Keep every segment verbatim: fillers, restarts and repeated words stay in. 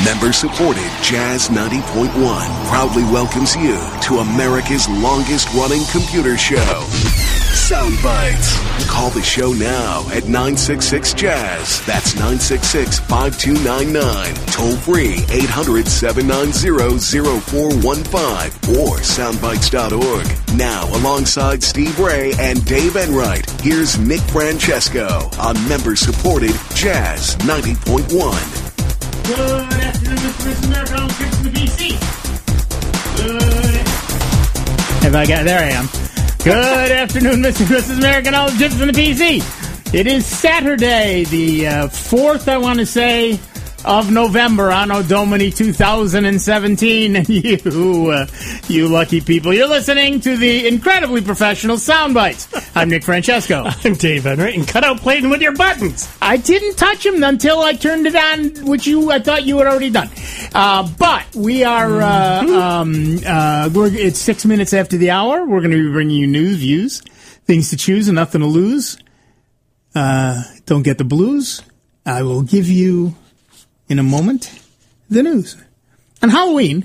Member-supported Jazz ninety point one proudly welcomes you to America's longest-running computer show, Sound Bites. Call the show now at nine six six jazz. That's nine six six, five two nine nine. Toll free eight hundred, seven nine zero, zero four one five or soundbites dot org. Now, alongside Steve Ray and Dave Enright, here's Nick Francesco on member-supported Jazz ninety point one. Good afternoon, Mister Miss America. I'm Chris in the B C. Good. Have I got? There I am. Good afternoon, Mister and Missus American. All the Jips from the P C. It is Saturday, the uh, fourth, I want to say, of November, Anno Domini two thousand seventeen. And you, uh, you lucky people, you're listening to the incredibly professional Sound Bites. I'm Nick Francesco. I'm Dave Enright, and cut out playing with your buttons. I didn't touch them until I turned it on, which you I thought you had already done. Uh, but we are, uh, um, uh, we're, it's six minutes after the hour. We're going to be bringing you news, views, things to choose and nothing to lose. Uh, don't get the blues. I will give you, in a moment, the news. On Halloween,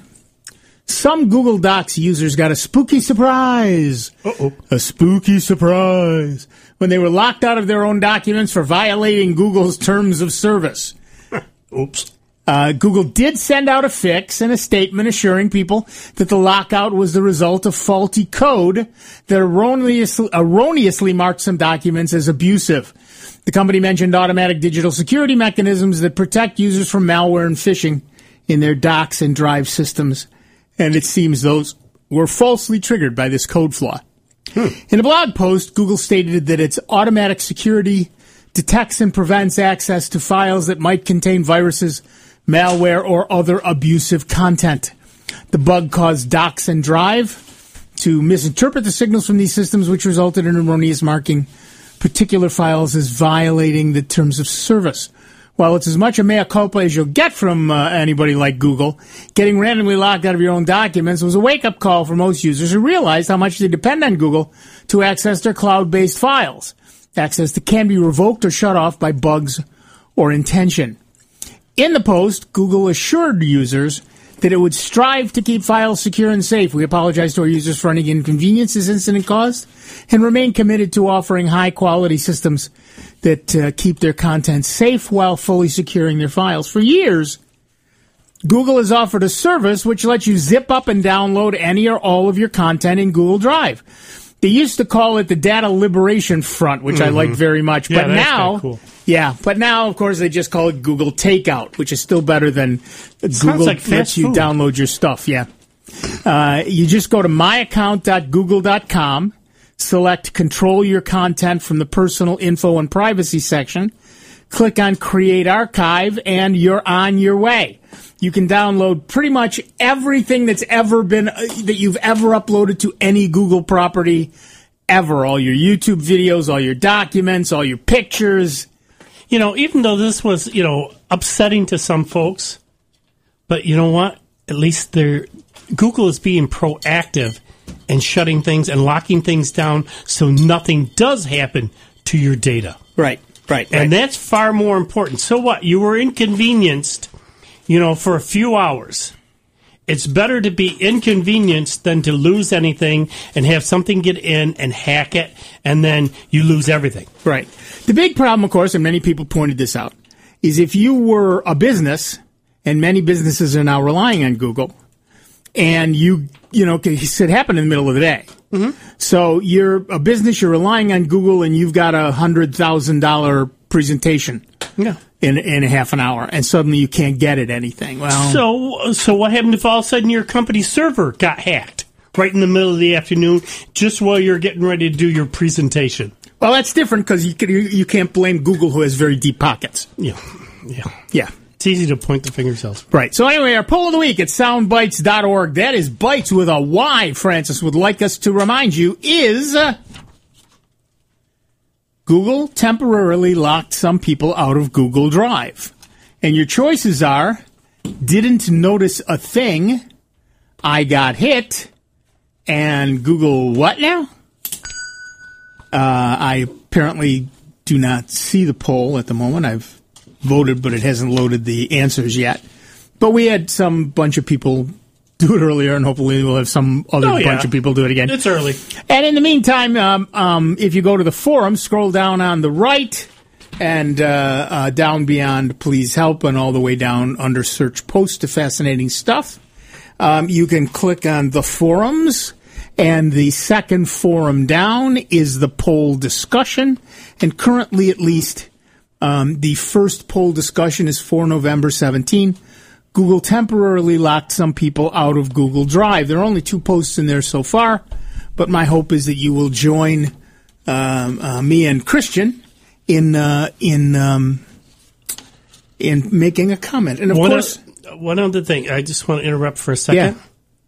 some Google Docs users got a spooky surprise. Uh-oh. A spooky surprise when they were locked out of their own documents for violating Google's terms of service. Oops. Uh, Google did send out a fix and a statement assuring people that the lockout was the result of faulty code that erroneously, erroneously marked some documents as abusive. The company mentioned automatic digital security mechanisms that protect users from malware and phishing in their docs and drive systems. And it seems those were falsely triggered by this code flaw. Hmm. In a blog post, Google stated that its automatic security detects and prevents access to files that might contain viruses, malware, or other abusive content. The bug caused Docs and Drive to misinterpret the signals from these systems, which resulted in erroneous marking particular files as violating the terms of service. While it's as much a mea culpa as you'll get from uh, anybody like Google, getting randomly locked out of your own documents was a wake-up call for most users who realized how much they depend on Google to access their cloud-based files, access that can be revoked or shut off by bugs or intention. In the post, Google assured users that it would strive to keep files secure and safe. We apologize to our users for any inconvenience this incident caused and remain committed to offering high-quality systems that uh, keep their content safe while fully securing their files. For years, Google has offered a service which lets you zip up and download any or all of your content in Google Drive. They used to call it the Data Liberation Front, which mm-hmm. I liked very much. Yeah, but that's now, cool. yeah, but now, of course, they just call it Google Takeout, which is still better than Google like fast lets you food. download your stuff. Yeah, uh, you just go to my account dot google dot com, select Control Your Content from the Personal Info and Privacy section, click on Create Archive, and you're on your way. You can download pretty much everything that's ever been, uh, that you've ever uploaded to any Google property ever. All your YouTube videos, all your documents, all your pictures. You know, even though this was, you know, upsetting to some folks, but you know what? At least they're, Google is being proactive and shutting things and locking things down so nothing does happen to your data. Right, right, And right. that's far more important. So what? You were inconvenienced, you know, for a few hours. It's better to be inconvenienced than to lose anything and have something get in and hack it, and then you lose everything. Right. The big problem, of course, and many people pointed this out, is if you were a business, and many businesses are now relying on Google, and you, you know, it happened in the middle of the day. Mm-hmm. So you're a business, you're relying on Google, and you've got a one hundred thousand dollars presentation. Yeah. In, in a half an hour, and suddenly you can't get at anything. Well, so so what happened if all of a sudden your company's server got hacked right in the middle of the afternoon, just while you're getting ready to do your presentation? Well, that's different because you can, you, you can't blame Google, who has very deep pockets. Yeah, yeah, yeah. It's easy to point the fingers elsewhere. Right. So anyway, our poll of the week at sound bites dot org. That is bites with a Y. Francis would like us to remind you is. Uh, Google temporarily locked some people out of Google Drive. And your choices are, didn't notice a thing, I got hit, and Google what now? Uh, I apparently do not see the poll at the moment. I've voted, but it hasn't loaded the answers yet. But we had some bunch of people do it earlier, and hopefully we'll have some other Oh, yeah. bunch of people do it again. It's early. And in the meantime, um, um, if you go to the forum, scroll down on the right and uh, uh, down beyond Please Help and all the way down under Search Post to Fascinating Stuff. Um, you can click on the forums, and the second forum down is the poll discussion. And currently, at least, um, the first poll discussion is for November seventeenth. Google temporarily locked some people out of Google Drive. There are only two posts in there so far, but my hope is that you will join um, uh, me and Christian in uh, in um, in making a comment. And of one course, o- one other thing, I just want to interrupt for a second.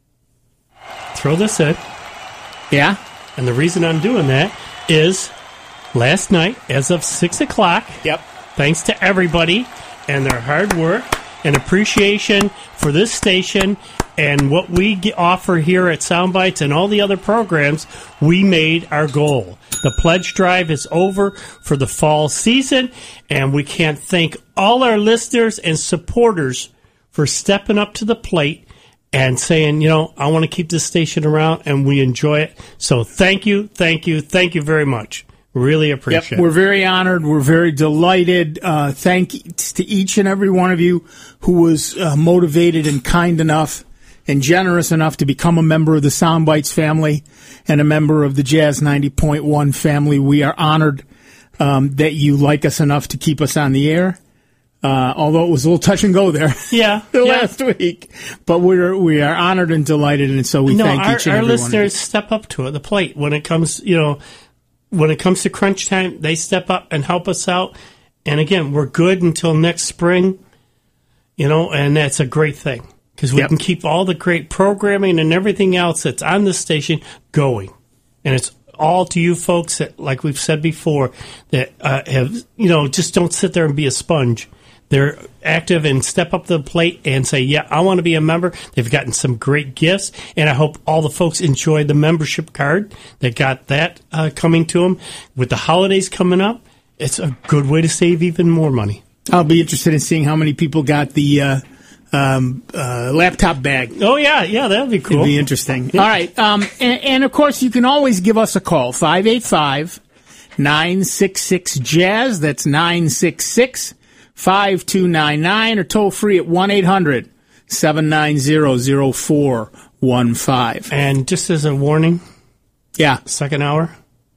Yeah. Throw this in, yeah, and the reason I'm doing that is last night, as of six o'clock. yep, Thanks to everybody and their hard work and appreciation for this station and what we g- offer here at Soundbites and all the other programs, we made our goal. The pledge drive is over for the fall season, and we can't thank all our listeners and supporters for stepping up to the plate and saying, you know, I want to keep this station around, and we enjoy it. So thank you, thank you, thank you very much. Really appreciate yep. it. We're very honored. We're very delighted. Uh, thank to each and every one of you who was uh, motivated and kind enough and generous enough to become a member of the Soundbites family and a member of the Jazz ninety point one family. We are honored um, that you like us enough to keep us on the air. Uh, although it was a little touch and go there, Yeah, the yeah. last week, but we're we are honored and delighted, and so we no, thank our, each and our every one of you. listeners step up to it, the plate when it comes, you know, when it comes to crunch time. They step up and help us out. And again, we're good until next spring, you know, and that's a great thing because we Yep. can keep all the great programming and everything else that's on the station going. And it's all to you folks that, like we've said before, that uh, have, you know, just don't sit there and be a sponge. They're active and step up to the plate and say, yeah, I want to be a member. They've gotten some great gifts, and I hope all the folks enjoy the membership card. They got that uh, coming to them. With the holidays coming up, it's a good way to save even more money. I'll be interested in seeing how many people got the uh, um, uh, laptop bag. Oh, yeah, yeah, that would be cool. It'd be interesting. All right. Um, and, and, of course, you can always give us a call, five eight five, nine six six, jazz. That's nine six six, five two nine nine, or toll free at one eight hundred, seven nine zero, zero four one five. And just as a warning, Yeah. second hour,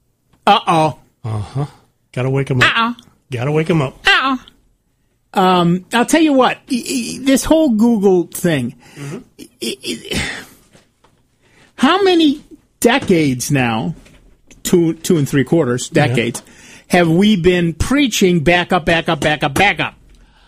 Uh-oh. got to wake them up. Uh-uh. Got to wake them up. Uh-uh. Um, I'll tell you what, e- e- this whole Google thing, Mm-hmm. e- e- how many decades now, two, two and three quarters decades, have we been preaching back up, back up, back up, back up?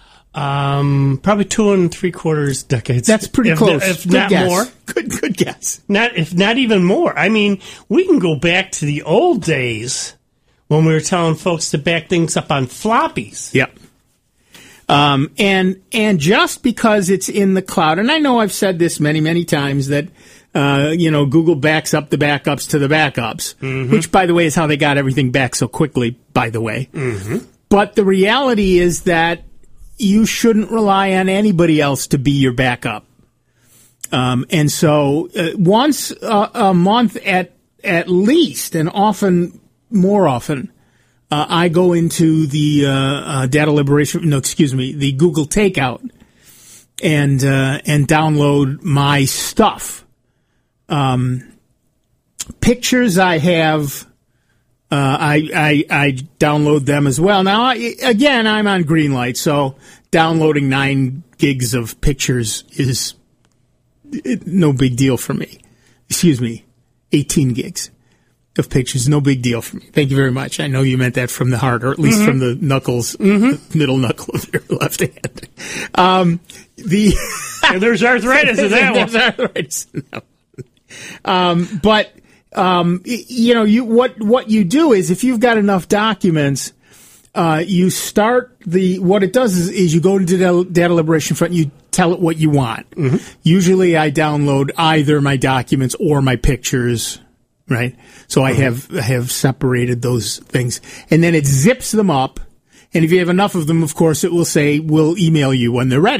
Um, probably two and three quarters decades. That's pretty if, close. If good not guess. more. Good, good guess. Not if not even more. I mean, we can go back to the old days when we were telling folks to back things up on floppies. Yep. Um, and and just because it's in the cloud, and I know I've said this many, many times that uh, you know Google backs up the backups to the backups, Mm-hmm. which, by the way, is how they got everything back so quickly. By the way, Mm-hmm. but the reality is that you shouldn't rely on anybody else to be your backup. Um, and so, uh, once a, a month at at least, and often more often. Uh, I go into the uh, uh, data liberation, no, excuse me, the Google Takeout, and uh, and download my stuff. Um, pictures I have, uh, I, I I download them as well. Now, I, again, I'm on Greenlight, so downloading nine gigs of pictures is it, no big deal for me. Excuse me, eighteen gigs. Of pictures, no big deal for me. Thank you very much. I know you meant that from the heart, or at least Mm-hmm. from the knuckles, mm-hmm. the middle knuckle of your left hand. Um, the And there's arthritis in that one. There's arthritis in that one. Um, but um, y- you know, you what what you do is if you've got enough documents, uh, you start the what it does is, is you go to data, data liberation front. You tell it what you want. Mm-hmm. Usually, I download either my documents or my pictures. Right, so I have I have separated those things, and then it zips them up. And if you have enough of them, of course, it will say we'll email you when they're ready.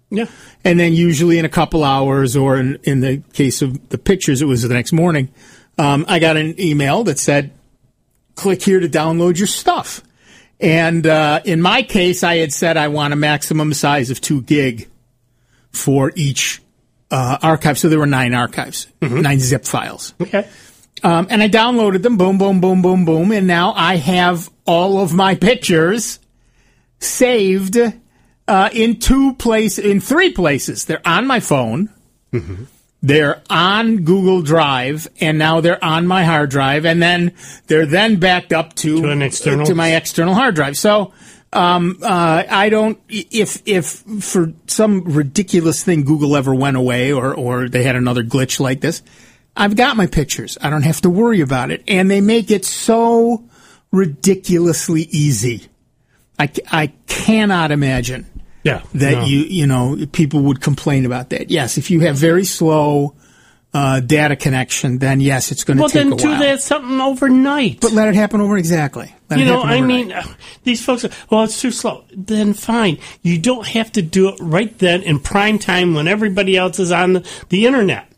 Yeah. And then usually in a couple hours, or in, in the case of the pictures, it was the next morning, um, I got an email that said, click here to download your stuff. And uh, in my case, I had said I want a maximum size of two gig for each uh, archive. So there were nine archives, mm-hmm. nine zip files. Okay. Um, and I downloaded them, boom, boom, boom, boom, boom. And now I have all of my pictures saved uh, in two places, in three places. They're on my phone. Mm-hmm. They're on Google Drive, and now they're on my hard drive, and then they're then backed up to to, an external? to my external hard drive. So um, uh, I don't if if for some ridiculous thing Google ever went away, or or they had another glitch like this, I've got my pictures. I don't have to worry about it, and they make it so ridiculously easy. I, I cannot imagine. Yeah, that no. you you know people would complain about that. Yes, if you have very slow uh, data connection, then yes, it's going to well, take a while. Well, then do that something overnight. But let it happen over exactly. Let you it know, I overnight. mean, uh, these folks. Are, well, it's too slow. Then fine. You don't have to do it right then in prime time when everybody else is on the, the internet.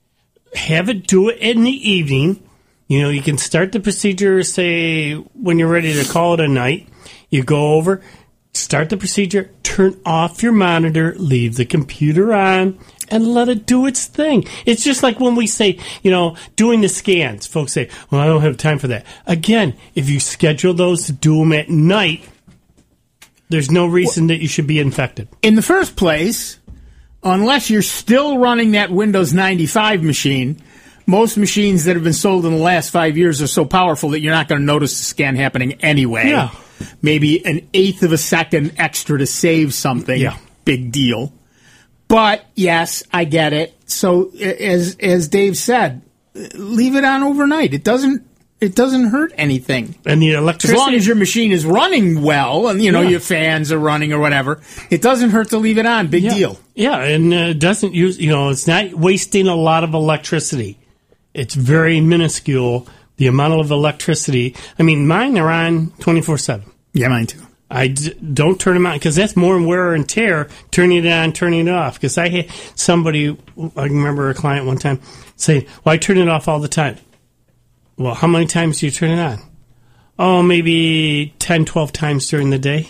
Have it do it in the evening. You know, you can start the procedure. Say when you're ready to call it a night. You go over. Start the procedure, turn off your monitor, leave the computer on, and let it do its thing. It's just like when we say, you know, doing the scans. Folks say, well, I don't have time for that. Again, if you schedule those to do them at night, there's no reason that you should be infected. In the first place, unless you're still running that Windows ninety-five machine, most machines that have been sold in the last five years are so powerful that you're not going to notice the scan happening anyway. Yeah. Maybe an eighth of a second extra to save something. Yeah. Big deal. But, yes, I get it. So, as as Dave said, leave it on overnight. It doesn't it doesn't hurt anything. And the electricity... As long as your machine is running well and, you know, yeah. your fans are running or whatever, it doesn't hurt to leave it on. Big yeah. deal. Yeah, and uh, it doesn't use, you know, it's not wasting a lot of electricity. It's very minuscule, the amount of electricity. I mean, mine are on twenty-four seven. Yeah, mine too. I d- don't turn them on because that's more wear and tear, turning it on, turning it off. Because I had somebody, I remember a client one time say, well, I turn it off all the time. Well, how many times do you turn it on? Oh, maybe ten, twelve times during the day.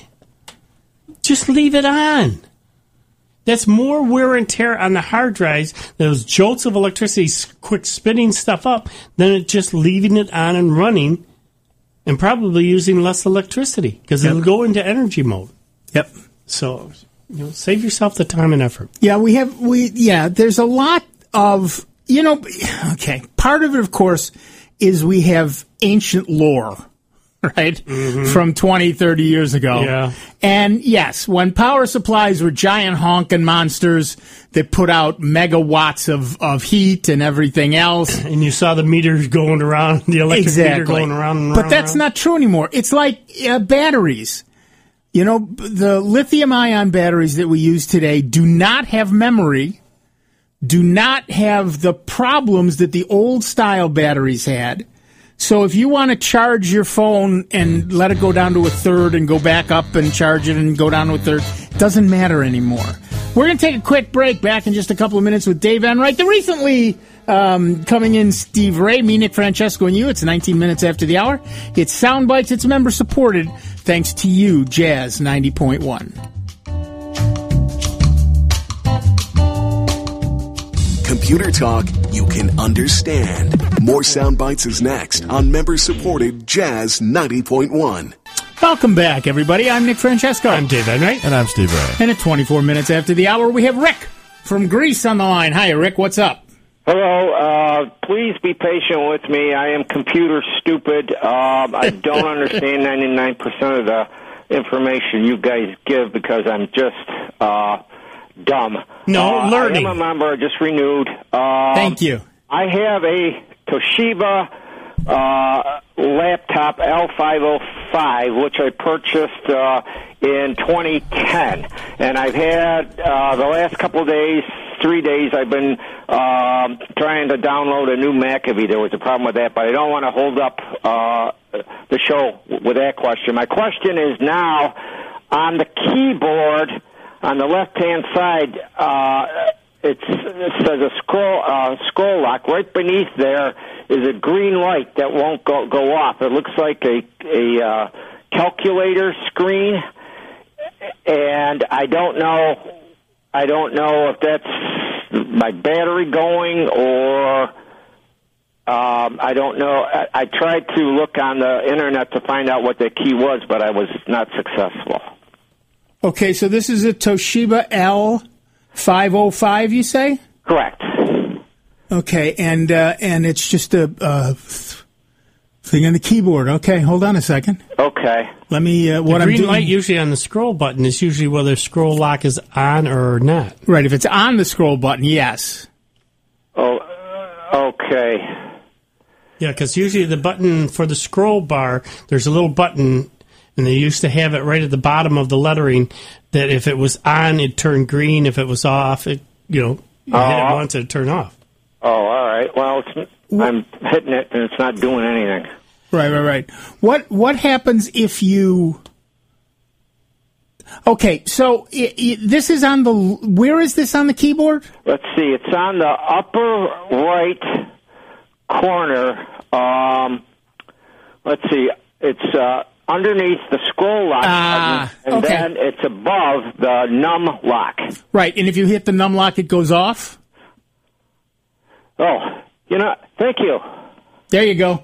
Just leave it on. That's more wear and tear on the hard drives, those jolts of electricity, quick spinning stuff up, than it just leaving it on and running and probably using less electricity because yep. it'll go into energy mode. Yep. So, you know, save yourself the time and effort. Yeah, we have, we, yeah, there's a lot of, you know, okay, part of it, of course, is we have ancient lore. Right? Mm-hmm. From twenty, thirty years ago. Yeah. And yes, when power supplies were giant honking monsters that put out megawatts of, of heat and everything else. And you saw the meters going around, the electric exactly. meter going around and around. But that's around. not true anymore. It's like uh, batteries. You know, the lithium ion batteries that we use today do not have memory, do not have the problems that the old style batteries had. So if you want to charge your phone and let it go down to a third and go back up and charge it and go down to a third, it doesn't matter anymore. We're going to take a quick break. Back in just a couple of minutes with Dave Enright. The recently um, coming in Steve Ray, me, Nick Francesco, and you. It's nineteen minutes after the hour. It's Sound Bites. It's member supported. Thanks to you, Jazz ninety point one. Computer talk you can understand. More Sound Bites is next on member-supported Jazz ninety point one. Welcome back, everybody. I'm Nick Francesco. I'm Dave Enright. And I'm Steve Ray. And at twenty-four minutes after the hour, we have Rick from Greece on the line. Hi, Rick. What's up? Hello. Uh, please be patient with me. I am computer stupid. Um, I don't understand ninety-nine percent of the information you guys give because I'm just... Uh, dumb. No, uh, learning. I am a member. I just renewed. Um, Thank you. I have a Toshiba uh, laptop L five oh five, which I purchased uh, in twenty ten. And I've had, uh, the last couple of days, three days, I've been uh, trying to download a new McAfee. There was a problem with that, but I don't want to hold up uh, the show with that question. My question is now, on the keyboard... on the left-hand side, uh, it's, it says a scroll uh, scroll lock. Right beneath there is a green light that won't go go off. It looks like a a uh, calculator screen, and I don't know. I don't know if that's my battery going or. Um, I don't know. I, I tried to look on the internet to find out what the key was, but I was not successful. Okay, so this is a Toshiba L five oh five, you say? Correct. Okay, and uh, and it's just a uh, thing on the keyboard. Okay, hold on a second. Okay. Let me. Uh, what the I'm green doing. light usually on the scroll button is usually whether scroll lock is on or not. Right. If it's on the scroll button, yes. Oh. Uh, okay. Yeah, because usually the button for the scroll bar, there's a little button, and they used to have it right at the bottom of the lettering, that if it was on, it turned green. If it was off, it, you know, you uh, hit it once, it'd turn off. Oh, all right. Well, it's, I'm hitting it, and it's not doing anything. Right, right, right. What What happens if you... Okay, so it, it, this is on the... Where is this on the keyboard? Let's see. It's on the upper right corner. Um, let's see. It's uh, underneath the scroll lock Ah, button, and okay. then it's above the num lock. Right, and if you hit the num lock, it goes off? Oh, you know, thank you. There you go.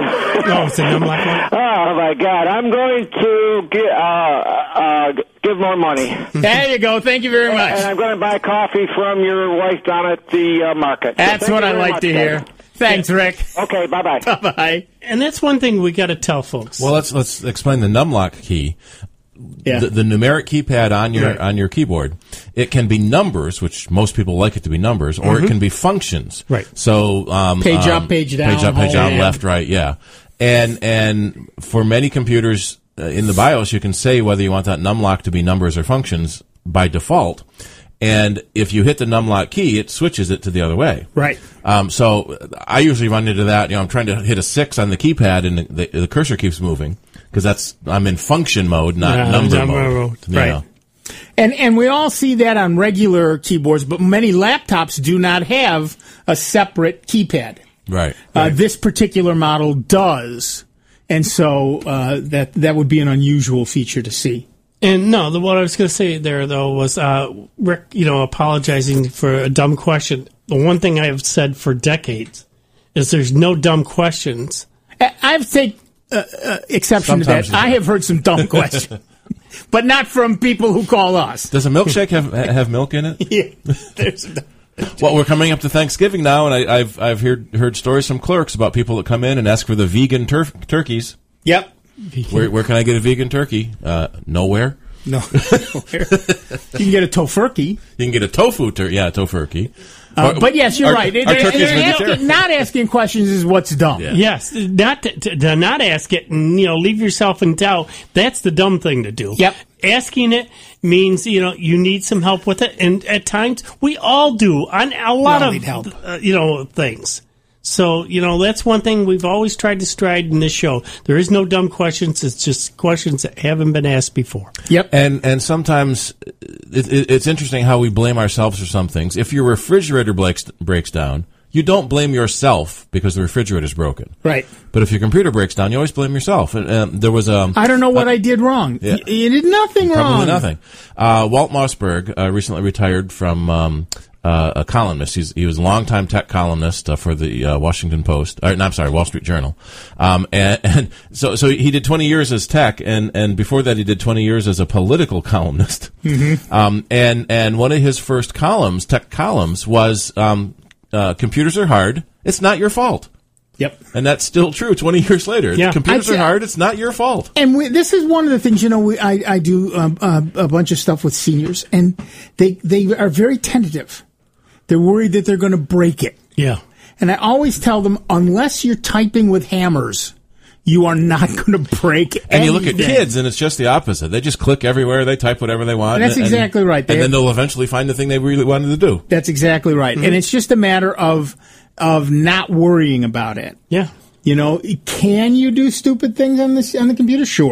Oh, it's a num lock one? Oh, my God. I'm going to get, uh, uh, give more money. There you go. Thank you very much. And I'm going to buy coffee from your wife down at the uh, market. That's So what thank I you very like much, to hear. guys. Thanks, Rick. Okay, bye-bye. Bye-bye. And that's one thing we got to tell folks. Well, let's let's explain the numlock key. Yeah. The, the numeric keypad on your Right. on your keyboard, it can be numbers, which most people like it to be numbers, or it can be functions. Right. So um, Page um, up, page down, page up, page home, down, yeah. left, right, yeah. And and for many computers uh, in the BIOS, you can say whether you want that numlock to be numbers or functions by default. And if you hit the numlock key, it switches it to the other way. Right. Um, so I usually run into that. You know, I'm trying to hit a six on the keypad, and the, the, the cursor keeps moving because that's I'm in function mode, not Yeah, number number mode. mode. You Right. know. And and we all see that on regular keyboards, but many laptops do not have a separate keypad. Right. Uh, this particular model does, and so uh, that that would be an unusual feature to see. And no, the, what I was going to say there, though, was uh, Rick, you know, apologizing for a dumb question. The one thing I have said for decades is there's no dumb questions. I- I've taken uh, uh, exception Sometimes to that. you I do. have heard some dumb questions, but not from people who call us. Does a milkshake have have milk in it? Yeah, there's a- Well, we're coming up to Thanksgiving now, and I, I've I've heard heard stories from clerks about people that come in and ask for the vegan tur- turkeys. Yep. Where where can I get a vegan turkey? Uh, nowhere. No. You can get a tofurkey. You can get a tofu tur- yeah, tofurkey. Uh, Or- but yes, you're our- right. Our They're- turkey's they're vegetarian. asking- not asking questions is what's dumb. Yeah. Yes, not to, to, to not ask it and, you know, leave yourself in doubt. That's the dumb thing to do. Yep. Asking it means, you know, you need some help with it. And at times, we all do on a lot all of, need help. Uh, you know, things. So, you know, that's one thing we've always tried to stride in this show. There is no dumb questions. It's just questions that haven't been asked before. Yep. And and sometimes it, it, it's interesting how we blame ourselves for some things. If your refrigerator breaks breaks down, you don't blame yourself because the refrigerator's broken. Right. But if your computer breaks down, you always blame yourself. And um, there was a I don't know what I did wrong. yeah. Y- You did nothing wrong. probably nothing. Uh, Walt Mossberg uh, recently retired from. Um, Uh, a columnist. He's, he was a longtime tech columnist uh, for the uh, Washington Post. Or, no, I'm sorry, Wall Street Journal. Um, and, and so, so he did twenty years as tech, and, and before that, he did twenty years as a political columnist. Mm-hmm. Um, and and one of his first columns, tech columns, was um, uh, "Computers are hard. It's not your fault." Yep. And that's still true. Twenty years later, Yeah. computers I'd are say- hard. It's not your fault. And we, this is one of the things, you know, we, I, I do um, uh, a bunch of stuff with seniors, and they, they are very tentative. They're worried that they're going to break it. Yeah. And I always tell them, unless you're typing with hammers, you are not going to break And you look at anything. kids, and it's just the opposite. They just click everywhere. They type whatever they want. That's exactly right. And They- then they'll eventually find the thing they really wanted to do. That's exactly right. And it's just a matter of of not worrying about it. Yeah. You know, can you do stupid things on this on the computer? Sure.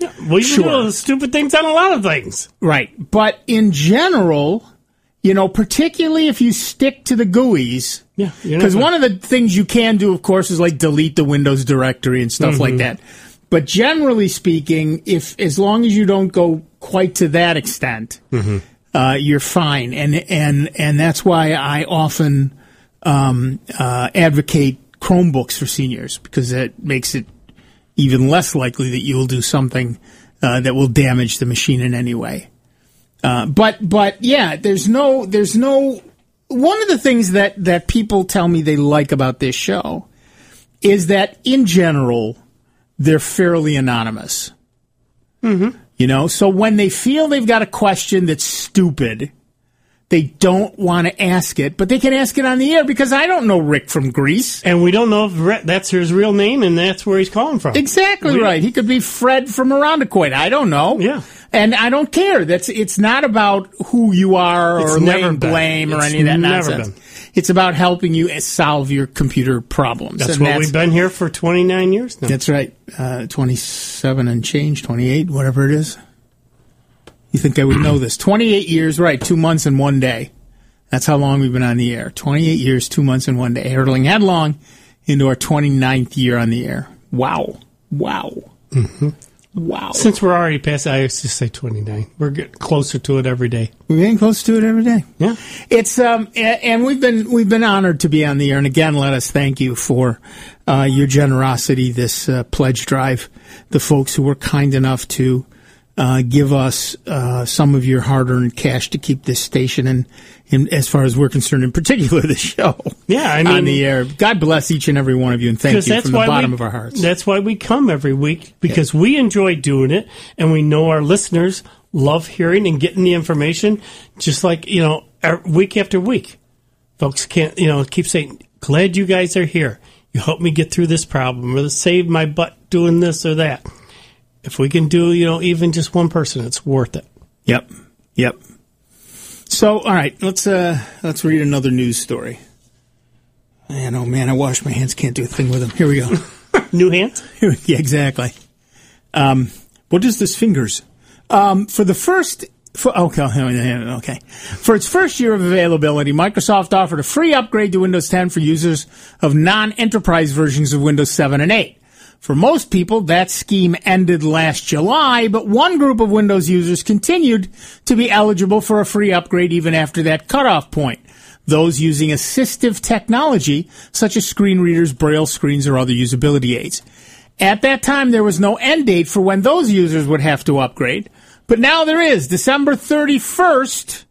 Yeah, we Sure. do stupid things on a lot of things. Right. But in general, you know, particularly if you stick to the G U Is, Yeah, you're not because gonna- one of the things you can do, of course, is like delete the Windows directory and stuff Mm-hmm. like that. But generally speaking, if as long as you don't go quite to that extent, Mm-hmm. uh, you're fine. And and and that's why I often um, uh, advocate Chromebooks for seniors, because that makes it even less likely that you will do something uh, that will damage the machine in any way. Uh, but but yeah, there's no there's no one of the things that, that people tell me they like about this show is that in general they're fairly anonymous. Mm-hmm. You know, so when they feel they've got a question that's stupid, they don't want to ask it, but they can ask it on the air because I don't know Rick from Greece. And we don't know if Re- that's his real name and that's where he's calling from. Exactly We- right. He could be Fred from Arondacoit. I don't know. Yeah. And I don't care. That's it's not about who you are or It's never laying been. blame or It's any of that never nonsense. been. It's about helping you solve your computer problems. That's And what we've been here for twenty-nine years now. That's right. Uh, twenty-seven and change, twenty-eight, whatever it is. You think I would know this? twenty-eight years, right? Two months and one day. That's how long we've been on the air. twenty-eight years, two months and one day. Hurtling headlong into our twenty-ninth year on the air. Wow. Wow. Mm-hmm. Wow. Since we're already past, I used to say twenty-nine. We're getting closer to it every day. We're getting close to it every day. Yeah. It's um, a- and we've been we've been honored to be on the air. And again, let us thank you for uh, your generosity. This uh, pledge drive, the folks who were kind enough to uh, give us uh, some of your hard-earned cash to keep this station and, and as far as we're concerned, in particular, the show. Yeah, I mean- on the air. God bless each and every one of you, and thank you that's from the why bottom we, of our hearts. That's why we come every week, because we enjoy doing it, and we know our listeners love hearing and getting the information, just like, you know, our- week after week. Folks can't, you know, keep saying, glad you guys are here. You helped me get through this problem, or save my butt doing this or that. If we can do, you know, even just one person, it's worth it. Yep. Yep. So, all right, let's uh, let's read another news story. Man, oh man, I wash my hands, can't do a thing with them. Here we go. New hands? Yeah, exactly. Um, what is this fingers? Um, for the first, for, okay, okay. For its first year of availability, Microsoft offered a free upgrade to Windows ten for users of non-enterprise versions of Windows seven and eight. For most people, that scheme ended last July, but one group of Windows users continued to be eligible for a free upgrade even after that cutoff point. Those using assistive technology, such as screen readers, braille screens, or other usability aids. At that time, there was no end date for when those users would have to upgrade, but now there is, December thirty-first,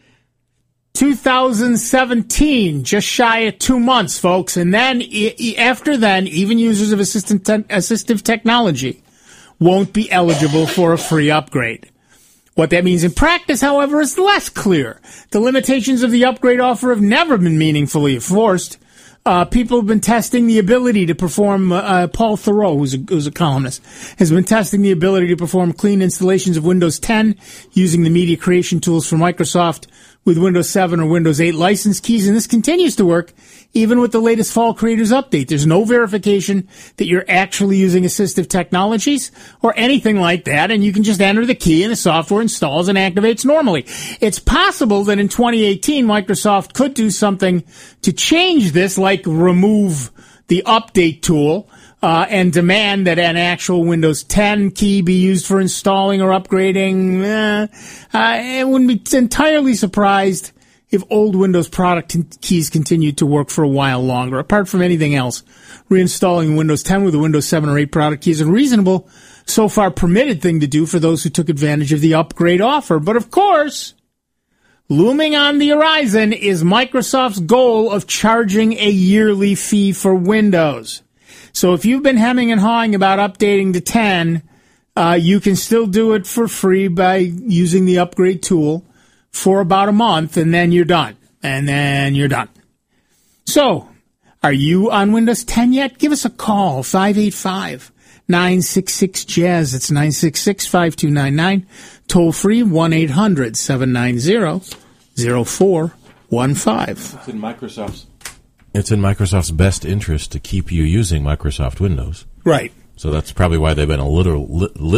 twenty seventeen, just shy of two months, folks. And then, e- after then, even users of assistant te- assistive technology won't be eligible for a free upgrade. What that means in practice, however, is less clear. The limitations of the upgrade offer have never been meaningfully enforced. Uh, people have been testing the ability to perform, uh, Paul Thoreau, who's a, who's a columnist, has been testing the ability to perform clean installations of Windows ten using the media creation tools for Microsoft with Windows seven or Windows eight license keys, and this continues to work even with the latest Fall Creators Update. There's no verification that you're actually using assistive technologies or anything like that, and you can just enter the key and the software installs and activates normally. It's possible that in twenty eighteen, Microsoft could do something to change this, like remove the update tool, Uh, and demand that an actual Windows ten key be used for installing or upgrading. Eh, uh, I wouldn't be entirely surprised if old Windows product t- keys continued to work for a while longer. Apart from anything else, reinstalling Windows ten with the Windows seven or eight product key is a reasonable, so far permitted thing to do for those who took advantage of the upgrade offer. But of course, looming on the horizon is Microsoft's goal of charging a yearly fee for Windows. So if you've been hemming and hawing about updating to ten, uh, you can still do it for free by using the upgrade tool for about a month, and then you're done. And then you're done. So, are you on Windows ten yet? Give us a call, five eight five, nine six six, jazz. It's nine six six, five two nine nine. Toll free, one eight hundred, seven nine zero, zero four one five. It's in Microsoft's It's in Microsoft's best interest to keep you using Microsoft Windows. Right. So that's probably why they've been a little, li, li,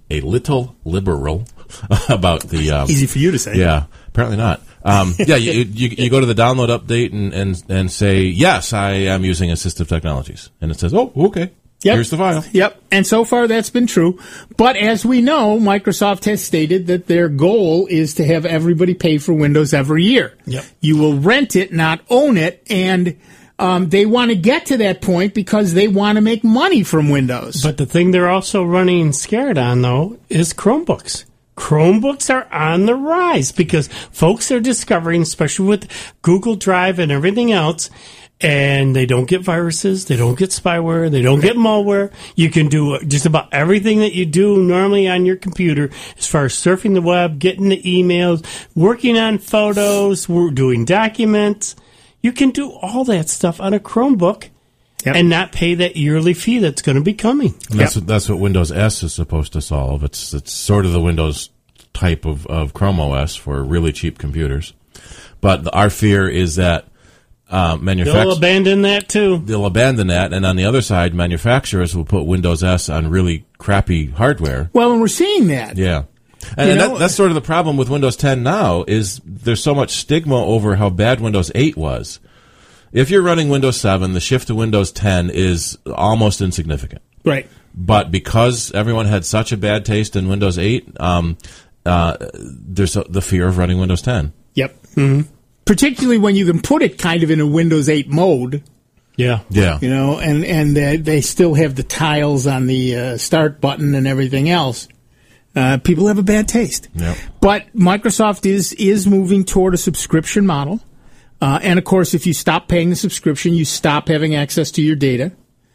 a little liberal about the. Um, Easy for you to say. Yeah, apparently not. Um, yeah, you, you you go to the download update and, and and say yes, I am using assistive technologies, and it says, oh, okay. Yep. Here's the file. Yep. And so far that's been true. But as we know, Microsoft has stated that their goal is to have everybody pay for Windows every year. Yep. You will rent it, not own it. And um, they want to get to that point because they want to make money from Windows. But the thing they're also running scared on, though, is Chromebooks. Chromebooks are on the rise because folks are discovering, especially with Google Drive and everything else, and they don't get viruses, they don't get spyware, they don't get malware. You can do just about everything that you do normally on your computer as far as surfing the web, getting the emails, working on photos, doing documents. You can do all that stuff on a Chromebook. Yep. And not pay that yearly fee that's going to be coming. And that's Yep. what, that's what Windows S is supposed to solve. It's it's sort of the Windows type of, of Chrome O S for really cheap computers. But the, our fear is that uh, They'll manufacturers abandon that too. they'll abandon that, and on the other side, manufacturers will put Windows S on really crappy hardware. Well, and we're seeing that. Yeah. And, You and know- that, that's sort of the problem with Windows ten now is there's so much stigma over how bad Windows eight was. If you're running Windows seven, the shift to Windows ten is almost insignificant. Right. But because everyone had such a bad taste in Windows eight, um, uh, there's a, the fear of running Windows ten. Yep. Mm-hmm. Particularly when you can put it kind of in a Windows eight mode. Yeah. Yeah. You know, and, and they, they still have the tiles on the uh, start button and everything else. Uh, people have a bad taste. Yep. But Microsoft is is moving toward a subscription model. Uh, and, of course, if you stop paying the subscription, you stop having access to your data.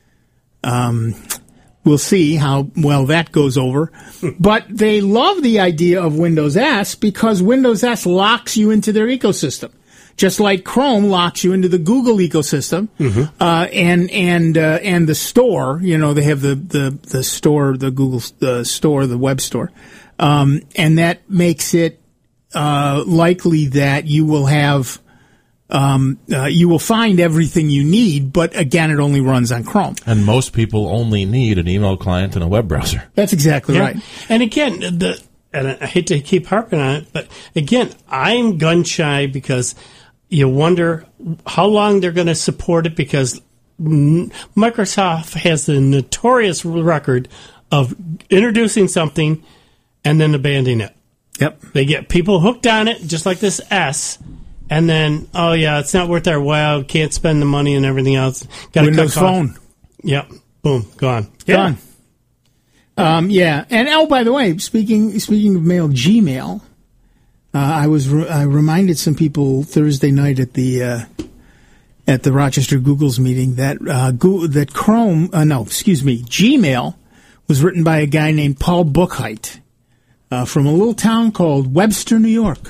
Um, we'll see how well that goes over. But they love the idea of Windows S because Windows S locks you into their ecosystem. Just like Chrome locks you into the Google ecosystem, mm-hmm. uh, and and uh, and the store. You know, they have the, the, the store, the Google the store, the web store, um, and that makes it uh, likely that you will have um, uh, you will find everything you need. But again, it only runs on Chrome. And most people only need an email client and a web browser. That's exactly Yeah. right. And again, the and I hate to keep harping on it, but again, I'm gun shy because you wonder how long they're going to support it because Microsoft has the notorious record of introducing something and then abandoning it. Yep. They get people hooked on it, just like this S, and then, oh, yeah, it's not worth our while, can't spend the money and everything else. Gotta Windows cut costs. Phone. Yep. Boom. Gone. Done. Um, yeah. And, oh, by the way, speaking speaking of mail, Gmail, uh, I was re- I reminded some people Thursday night at the uh, at the Rochester Google's meeting that uh, Go- that Chrome, uh, no, excuse me, Gmail was written by a guy named Paul Buchheit uh, from a little town called Webster, New York.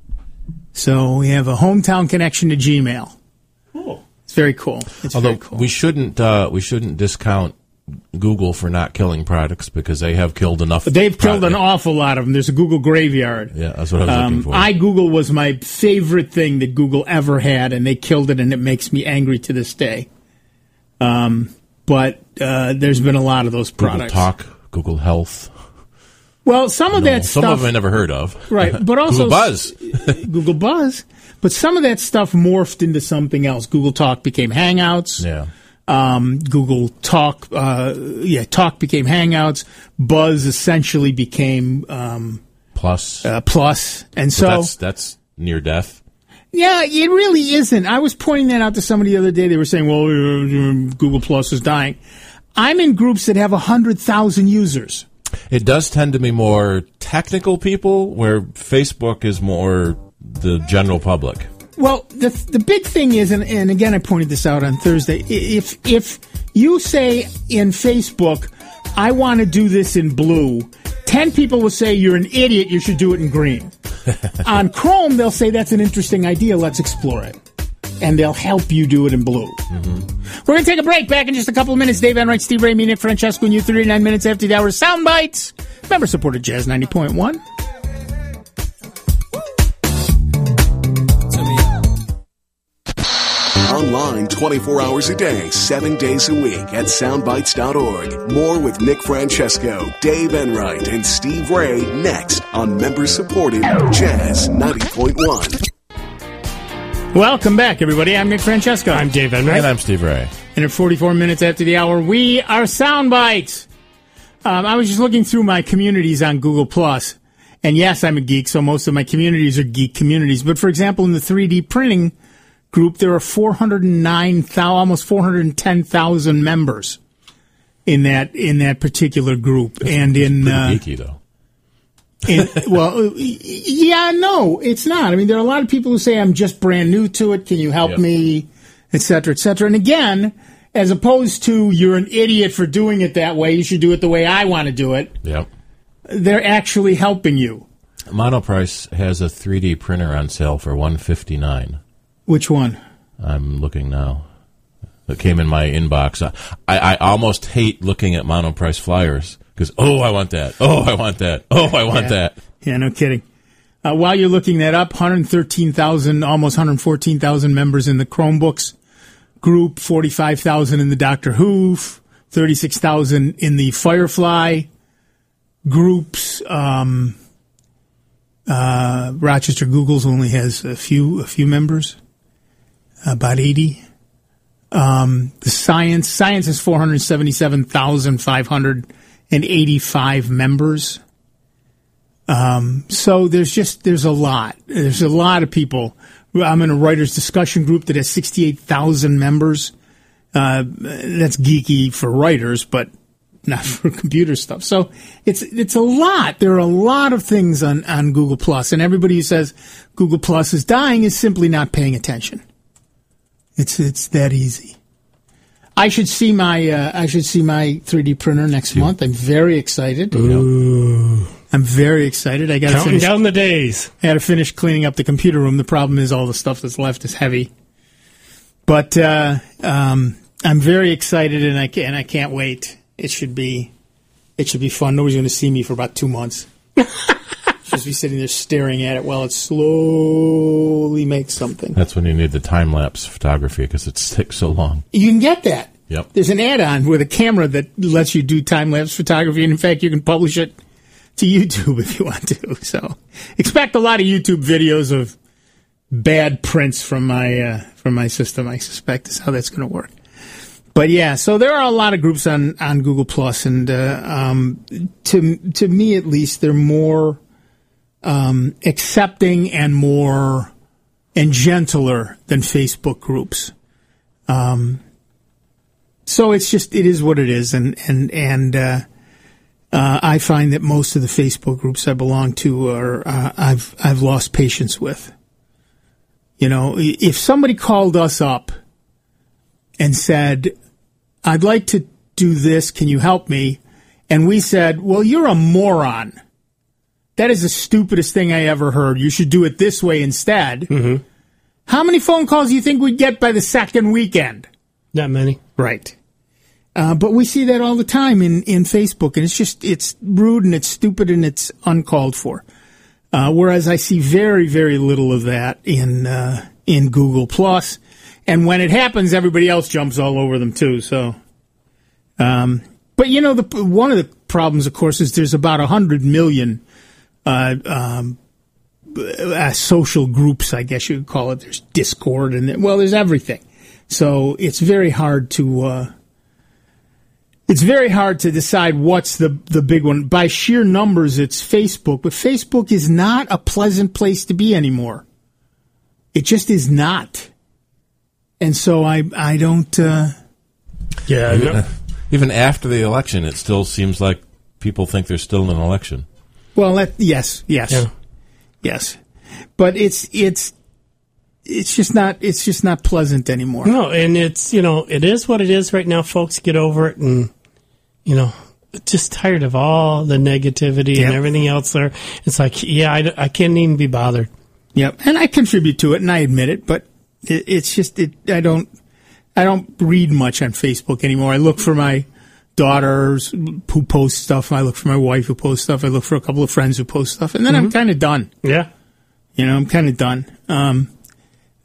So we have a hometown connection to Gmail. Cool. It's very cool. It's Although very cool. we shouldn't uh, we shouldn't discount Google for not killing products because they have killed enough. But they've killed an product. awful lot of them. There's a Google graveyard. Yeah, that's what I was looking Um, for. iGoogle was my favorite thing that Google ever had, and they killed it, and it makes me angry to this day. Um, but uh, there's been a lot of those Google products. Talk, Google Health. Well, some of No, that some stuff, of them I never heard of. right? But also Google Buzz. Google Buzz. But some of that stuff morphed into something else. Google Talk became Hangouts. Yeah. Um, Google Talk, uh, yeah, Talk became Hangouts. Buzz essentially became um, Plus. uh, Plus, and But so that's that's near death. yeah, it really isn't. I was pointing that out to somebody the other day. They were saying, "Well, uh, Google Plus is dying." I'm in groups that have a hundred thousand users. It does tend to be more technical people, where Facebook is more the general public. Well, the the big thing is, and, and again, I pointed this out on Thursday. If if you say in Facebook, "I want to do this in blue," ten people will say you're an idiot. You should do it in green. On Chrome, they'll say that's an interesting idea. Let's explore it, and they'll help you do it in blue. Mm-hmm. We're going to take a break. Back in just a couple of minutes. Dave Enright, Steve Ray, me, Nick Francesco, and you. thirty-nine minutes after the hour. Sound bites. Member supported Jazz ninety point one. On online twenty-four hours a day, seven days a week at soundbites dot org. More with Nick Francesco, Dave Enright, and Steve Ray next on member-supported Jazz ninety point one. Welcome back, everybody. I'm Nick Francesco. I'm Dave Enright. And I'm Steve Ray. And at forty-four minutes after the hour, we are Soundbites. Um, I was just looking through my communities on Google Plus, and yes, I'm a geek, so most of my communities are geek communities. But for example, in the three D printing group, there are four hundred nine thousand, almost four hundred ten thousand members in that in that particular group. That's, and that's in pretty uh, geeky, though. in, well, yeah, no, it's not. I mean, there are a lot of people who say I'm just brand new to it. Can you help Yep. me, et cetera, et cetera. And again, as opposed to you're an idiot for doing it that way, you should do it the way I want to do it. Yep. They're actually helping you. Monoprice has a three D printer on sale for one hundred fifty-nine dollars. Which one? I'm looking now. It came in my inbox. I, I almost hate looking at Monoprice flyers because, oh, I want that. Oh, I want that. Oh, I want Yeah. that. Yeah, no kidding. Uh, while you're looking that up, one hundred thirteen thousand, almost one hundred fourteen thousand members in the Chromebooks group, forty-five thousand in the Doctor Who, thirty-six thousand in the Firefly groups. Um, uh, Rochester Googles only has a few a few members, about eighty. Um, the Science Science has four hundred seventy-seven thousand five hundred eighty-five members. Um, so there's just, there's a lot. There's a lot of people. I'm in a writer's discussion group that has sixty-eight thousand members. Uh, that's geeky for writers, but not for computer stuff. So it's, it's a lot. There are a lot of things on, on Google Plus, and everybody who says Google Plus is dying is simply not paying attention. It's, it's that easy. I should see my, uh, I should see my three D printer next month. I'm very excited. Ooh. I'm very excited. I got to Counting finish. down the days. I got to finish cleaning up the computer room. The problem is all the stuff that's left is heavy. But uh, um, I'm very excited, and I can, and I can't wait. It should be, it should be fun. Nobody's going to see me for about two months. Just be sitting there staring at it while it slowly makes something. That's when you need the time lapse photography because it takes so long. You can get that. Yep. There's an add-on with a camera that lets you do time lapse photography, and in fact, you can publish it to YouTube if you want to. So expect a lot of YouTube videos of bad prints from my uh, from my system. I suspect is how that's going to work. But yeah, so there are a lot of groups on, on Google Plus, and uh, um, to to me at least, they're more um, accepting and more and gentler than Facebook groups. Um, so it's just it is what it is, and and and. Uh, Uh, I find that most of the Facebook groups I belong to are uh, I've I've lost patience with. You know, if somebody called us up and said, "I'd like to do this, can you help me?" and we said, "Well, you're a moron. That is the stupidest thing I ever heard. You should do it this way instead." Mm-hmm. How many phone calls do you think we'd get by the second weekend? Not many. Right. Uh, but we see that all the time in, in Facebook, and it's just, it's rude and it's stupid and it's uncalled for. Uh, whereas I see very, very little of that in, uh, in Google Plus. And when it happens, everybody else jumps all over them too, so. Um, but you know, the, one of the problems, of course, is there's about a hundred million, uh, um, uh, social groups, I guess you could call it. There's Discord and, well, there's everything. So it's very hard to, uh, It's very hard to decide what's the, the big one. By sheer numbers, it's Facebook, but Facebook is not a pleasant place to be anymore. It just is not. And so I I don't... Uh, Yeah. Even, No. even after the election, it still seems like people think there's still an election. well, that, yes, yes, Yeah. yes. But it's it's it's just not it's just not pleasant anymore. No, and it's, you know, it is what it is right now, folks. Get over it, and, you know, just tired of all the negativity Yep. and everything else there. It's like, yeah, I, I can't even be bothered. Yep, and I contribute to it, and I admit it. But it, it's just it. I don't. I don't read much on Facebook anymore. I look for my daughters who post stuff. I look for my wife who posts stuff. I look for a couple of friends who post stuff, and then I'm kind of done. Yeah. You know, I'm kind of done. Um,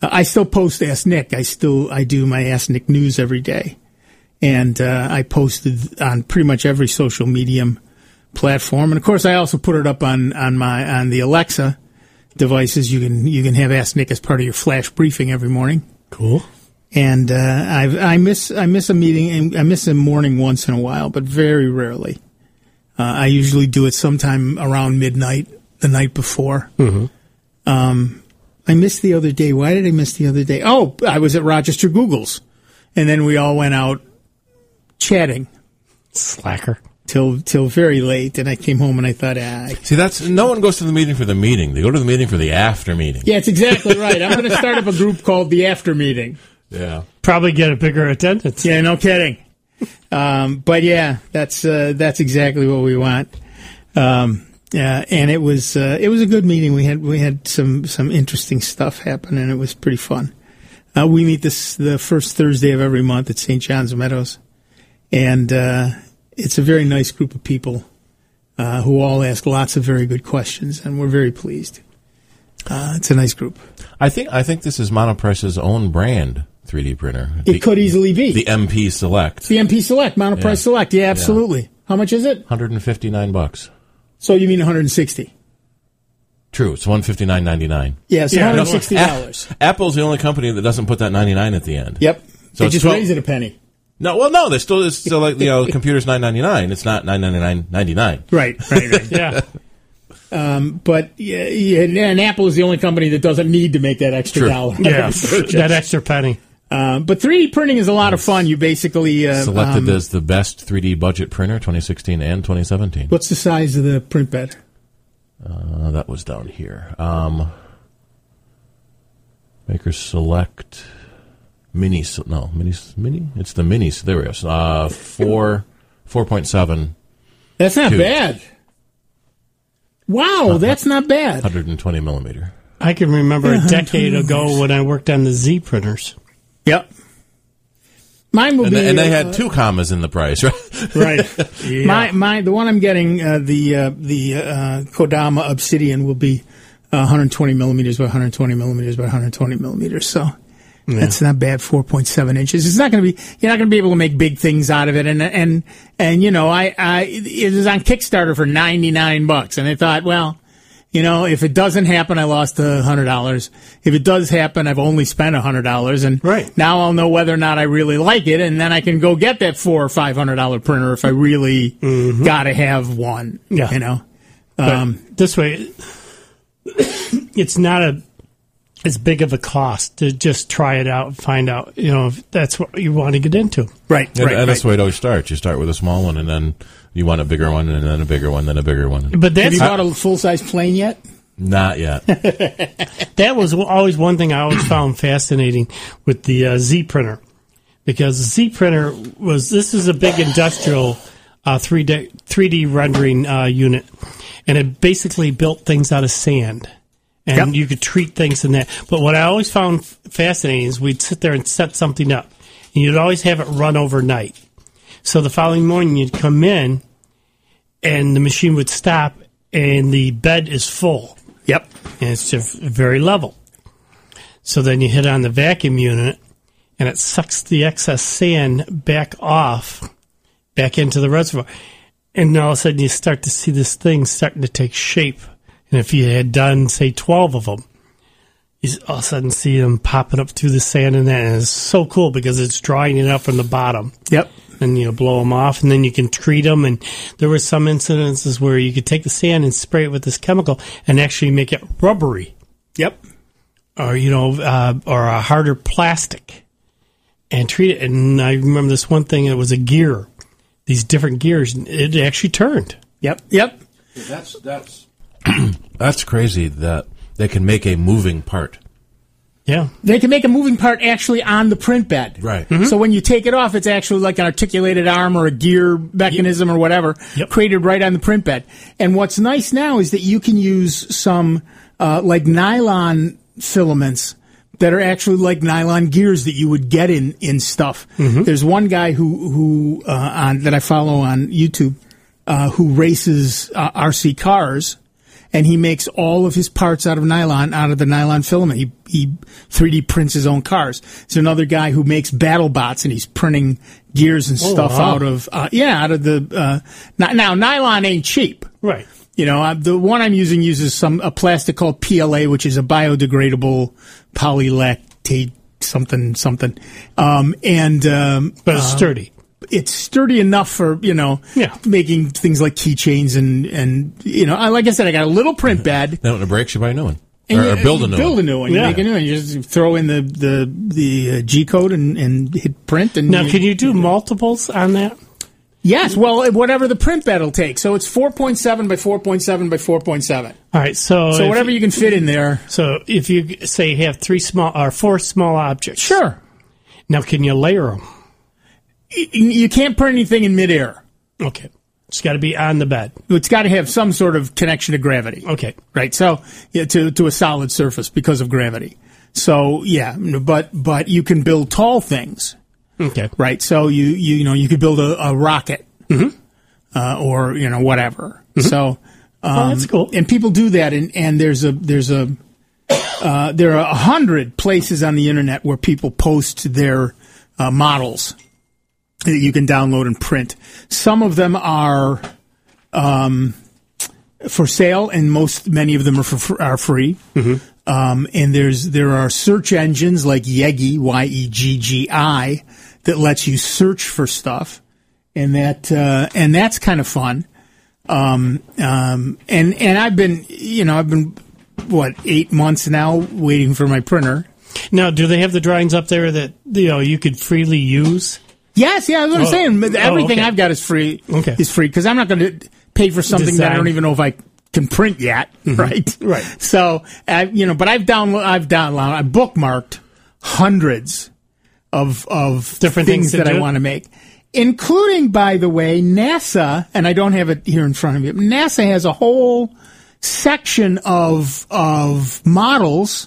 Uh, I still post Ask Nick. I still I do my Ask Nick news every day, and uh, I posted on pretty much every social medium platform. And of course, I also put it up on on my on the Alexa devices. You can you can have Ask Nick as part of your flash briefing every morning. Cool. And uh, I I miss I miss a meeting and I miss a morning once in a while, but very rarely. Uh, I usually do it sometime around midnight the night before. Mm-hmm. Um, I missed the other day. Why did I miss the other day? Oh, I was at Rochester Google's, and then we all went out chatting Slacker. till till very late. And I came home and I thought, ah, I- See, that's no one goes to the meeting for the meeting. They go to the meeting for the after meeting. yeah, it's exactly right. I'm going to start up a group called the After Meeting. Yeah. Probably get a bigger attendance. Yeah, no kidding. Um, but yeah, that's uh, that's exactly what we want. Um, yeah, and it was uh, it was a good meeting. We had we had some some interesting stuff happen, and it was pretty fun. Uh, we meet this the first Thursday of every month at Saint John's Meadows, and uh, it's a very nice group of people uh, who all ask lots of very good questions, and we're very pleased. Uh, it's a nice group. I think I think this is Monoprice's own brand three D printer. It The- could easily be the M P Select. the M P Select, Monoprice Yeah. Select. Yeah, absolutely. How much is it? one hundred fifty-nine bucks. So you mean one hundred sixty? True, it's one hundred fifty-nine ninety-nine. Yes, Yeah, one hundred sixty dollars. Apple's the only company that doesn't put that ninety-nine at the end. Yep. So they it's just twelve raise it a penny. No, well, no, they still it's still like you know, the computer's nine ninety-nine. It's not nine ninety-nine ninety-nine. Right, right, right. Yeah. But yeah, yeah, and Apple is the only company that doesn't need to make that extra True. dollar. Yeah. That extra penny. Um, but three D printing is a lot of fun. You basically uh, Selected um, as the best three D budget printer, twenty sixteen and twenty seventeen. what's the size of the print bed? Uh, that was down here. Um, Maker Select Mini. No, Mini. Mini. It's the Mini. There it is. Uh, four, four point seven, That's not Two. bad. Wow, that's not bad. one hundred twenty millimeter. I can remember Yeah, a decade one hundred ago when I worked on the Z printers. Yep. Mine will And be. they, and they uh, had two commas in the price, right? Right. My my the one I'm getting uh, the uh, the uh, Kodama Obsidian will be uh, one hundred twenty millimeters by one hundred twenty millimeters by one hundred twenty millimeters. So that's not bad. four point seven inches. It's not going to be. You're not going to be able to make big things out of it. And and and you know, I I it was on Kickstarter for ninety-nine bucks, and I thought, well, you know, if it doesn't happen, I lost a hundred dollars. If it does happen, I've only spent a hundred dollars, and Right. now I'll know whether or not I really like it, and then I can go get that four or five hundred dollar printer if I really got to have one. Yeah. You know, Um, this way, it's not a as big of a cost to just try it out and find out, you know, if that's what you want to get into. right? And, right, and that's right. the way it always starts. You start with a small one, and then you want a bigger one, and then a bigger one, then a bigger one. But Have that's you bought a full size plane yet? Not yet. that was always one thing I always found fascinating with the uh, Z printer, because the Z printer was this is a big industrial uh, three D three D rendering uh, unit, and it basically built things out of sand. And Yep. you could treat things in that. But what I always found f- fascinating is we'd sit there and set something up. And you'd always have it run overnight. So the following morning you'd come in and the machine would stop and the bed is full. Yep. And it's just very level. So then you hit on the vacuum unit and it sucks the excess sand back off, back into the reservoir. And all of a sudden you start to see this thing starting to take shape. And if you had done, say, twelve of them, you all of a sudden see them popping up through the sand and that. And it's so cool because it's drying it up from the bottom. Yep. And you blow them off, and then you can treat them. And there were some incidences where you could take the sand and spray it with this chemical and actually make it rubbery, Yep. or you know, uh, or a harder plastic, and treat it. And I remember this one thing; it was a gear, these different gears. And it actually turned. Yep. Yep. That's that's that's crazy that they can make a moving part. Yeah, They can make a moving part actually on the print bed. Right. So when you take it off, it's actually like an articulated arm or a gear mechanism or whatever Yep. created right on the print bed. And what's nice now is that you can use some uh, like nylon filaments that are actually like nylon gears that you would get in in stuff. There's one guy who who uh, on that I follow on YouTube uh, who races uh, R C cars. and he makes all of his parts out of nylon, out of the nylon filament. He he three D prints his own cars. There's another guy who makes battle bots, and he's printing gears and stuff oh, wow. out of uh, yeah, out of the. Uh, now nylon ain't cheap, right? You know, uh, the one I'm using uses some a plastic called P L A, which is a biodegradable polylactate something something, um, and um, but it's uh, sturdy. It's sturdy enough for, you know, yeah. making things like keychains and, and, you know, I, like I said, I got a little print bed. Then when it breaks, you buy a new one. And Or, you, or build a new build one. a new one. Yeah. You make a new one. You just throw in the, the, the uh, G code and, and hit print. And Now, you, can you do multiples on that? Yes. Well, whatever the print bed will take. So it's four point seven by four point seven by four point seven. All right. So, So if- whatever you can fit in there. So if you say you have three small or four small objects. Sure. Now, can you layer them? You can't print anything in midair. Okay. It's got to be on the bed. It's got to have some sort of connection to gravity. Okay. Right. So yeah, to to a solid surface because of gravity. So yeah, but but you can build tall things. Okay. Right. So you you, you know you could build a, a rocket, Mm-hmm. uh, or you know whatever. Mm-hmm. So um, oh, that's cool. and people do that, and, and there's a there's a uh, there are a hundred places on the internet where people post their uh, models that you can download and print. Some of them are um, for sale, and most many of them are for, are free. Mm-hmm. Um, and there's there are search engines like Yeggi, Y E G G I, that lets you search for stuff, and that uh, and that's kind of fun. Um, um, and and I've been you know I've been what eight months now waiting for my printer. Now, do they have the drawings up there that you know you could freely use? Yes, yeah, that's what I'm Oh. saying. Everything Oh, okay. I've got is free. Okay. Is free because I'm not going to pay for something that I Design. don't even know if I can print yet. Right. Right. So, I, you know, but I've downloaded, I've downloaded, I bookmarked hundreds of of Different things, things to that I do? want to make, including, by the way, NASA. And I don't have it here in front of me. But NASA has a whole section of of models.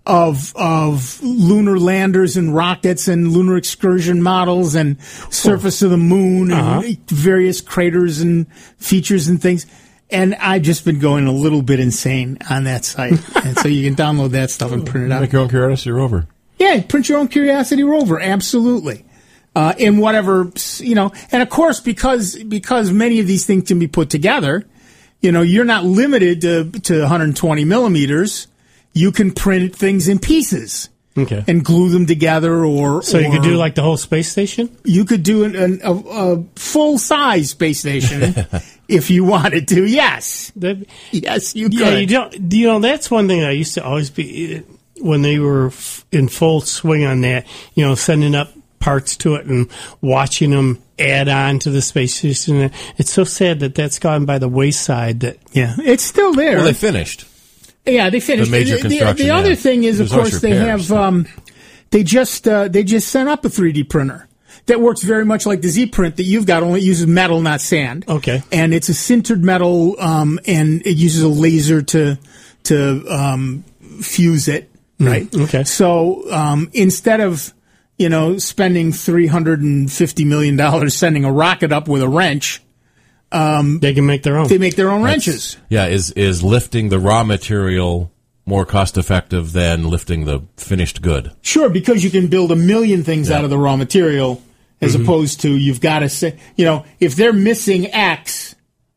Of of lunar landers and rockets and lunar excursion models and surface of the moon and Uh-huh. various craters and features and things. And I've just been going a little bit insane on that site. And so you can download that stuff and print it out. Make your own Curiosity rover. Yeah, print your own Curiosity rover, absolutely. Uh, in whatever, you know, and of course, because because many of these things can be put together, you know, you're not limited to, to one hundred twenty millimeters. You can print things in pieces Okay. and glue them together, or So you or could do like the whole space station? you could do an, an, a, a full size space station if you wanted to. Yes, That, yes, you could. yeah, you don't. You know, that's one thing I used to always be when they were f- in full swing on that. You know, sending up parts to it and watching them add on to the space station. It's so sad that that's gone by the wayside. That yeah, it's still there. Well, they finished. Yeah, they finished. The major the, construction, the other yeah. thing is, of There's always course, they repairs. have. Um, they just uh, they just sent up a three D printer that works very much like the Z Print that you've got. Only it uses metal, not sand. Okay. And it's a sintered metal, um, and it uses a laser to to um, fuse it. Right. okay. So um, instead of you know spending three hundred and fifty million dollars sending a rocket up with a wrench, they can make their own. they make their own That's- wrenches. Yeah, is is lifting the raw material more cost effective than lifting the finished good? Sure, because you can build a million things Yeah. out of the raw material, as Mm-hmm. opposed to you've got to say, you know, if they're missing X,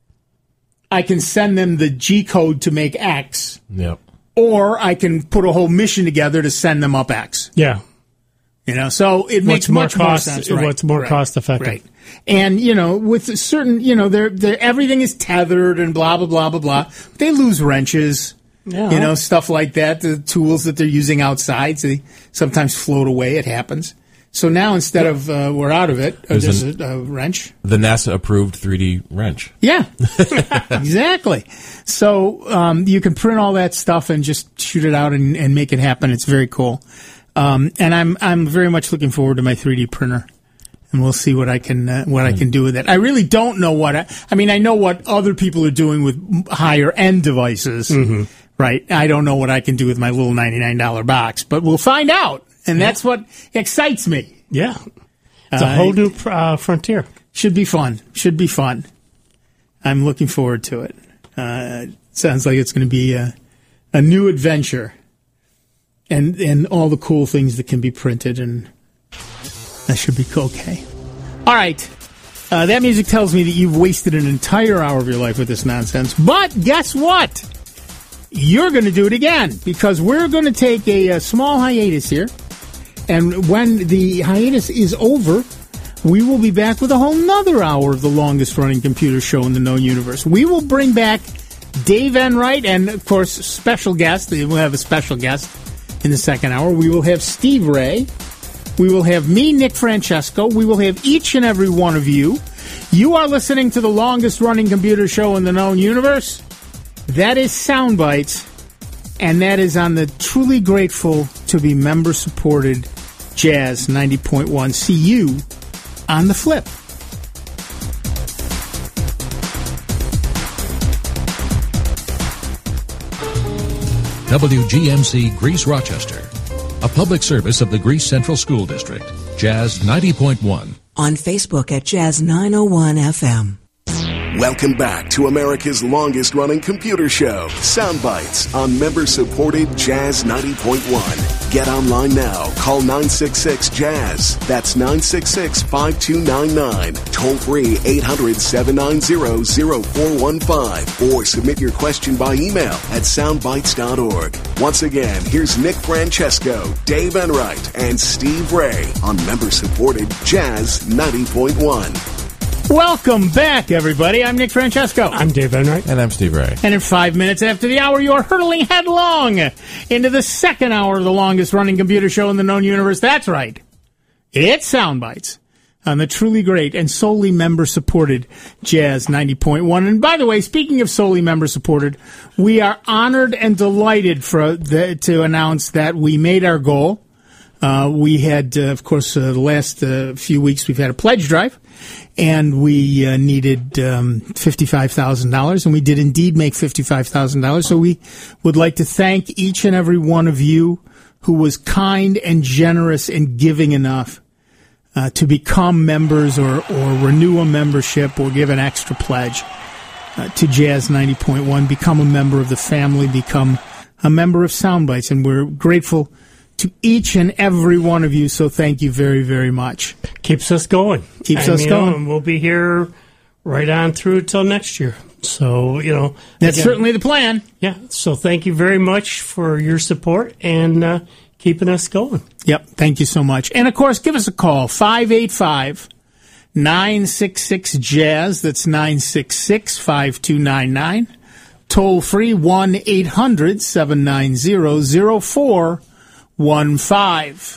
I can send them the G code to make X, Yep. or I can put a whole mission together to send them up X. yeah. You know, so it makes What's more much more cost- sense. what's more cost effective. Right. And you know, with a certain, you know, they're, they're, everything is tethered and blah blah blah blah blah. They lose wrenches. Yeah. You know, stuff like that. The tools that they're using outside, so they sometimes float away. It happens. So now instead of uh, we're out of it, uh, There's there's an- a, a wrench. The NASA approved three D wrench. Yeah, exactly. So um, you can print all that stuff and just shoot it out and, and make it happen. It's very cool. Um, and I'm I'm very much looking forward to my three D printer, and we'll see what I can uh, what I can do with it. I really don't know what I, I mean. I know what other people are doing with higher end devices, right? I don't know what I can do with my little ninety-nine dollar box, but we'll find out, and that's what excites me. Yeah. It's a Uh, whole new uh, frontier. Should be fun. Should be fun. I'm looking forward to it. Uh, sounds like it's going to be a, a new adventure, and and all the cool things that can be printed, and that should be okay. All right. Uh, that music tells me that you've wasted an entire hour of your life with this nonsense. But guess what? You're going to do it again, because we're going to take a, a small hiatus here. And when the hiatus is over, we will be back with a whole nother hour of the longest-running computer show in the known universe. We will bring back Dave Enright and, of course, special guest. We'll have a special guest in the second hour. We will have Steve Ray. We will have me, Nick Francesco. We will have each and every one of you. You are listening to the longest-running computer show in the known universe. That is Soundbites, and that is on the truly grateful to be member-supported Jazz ninety point one. See you on the flip. W G M C Greece Rochester, a public service of the Greece Central School District. Jazz ninety point one. On Facebook at Jazz nine oh one F M. Welcome back to America's longest-running computer show, Soundbites, on member-supported Jazz ninety point one. Get online now. Call nine six six, Jazz. That's nine six six, five two nine nine. Toll free eight hundred, seven nine zero, zero four one five. Or submit your question by email at soundbites dot org. Once again, here's Nick Francesco, Dave Enright, and Steve Ray on member-supported Jazz ninety point one. Welcome back, everybody. I'm Nick Francesco. I'm Dave Enright. And I'm Steve Ray. And in five minutes after the hour, you are hurtling headlong into the second hour of the longest-running computer show in the known universe. That's right. It's Soundbites on the truly great and solely member-supported Jazz ninety point one. And by the way, speaking of solely member-supported, we are honored and delighted for the, to announce that we made our goal. Uh, we had, uh, of course, uh, the last uh, few weeks we've had a pledge drive, and we uh, needed um, fifty-five thousand dollars, and we did indeed make fifty-five thousand dollars. So we would like to thank each and every one of you who was kind and generous and giving enough uh, to become members or, or renew a membership or give an extra pledge uh, to Jazz ninety point one. Become a member of the family, become a member of Soundbites, and we're grateful to each and every one of you, so thank you very, very much. Keeps us going. Keeps and, us you going. Know, and we'll be here right on through till next year. So, you know. That's again, certainly the plan. Yeah. So thank you very much for your support and uh, keeping us going. Yep. Thank you so much. And, of course, give us a call, five eight five, nine six six, Jazz. That's nine six six, five two nine nine. Toll free, one eight hundred, seven nine zero, zero four one five.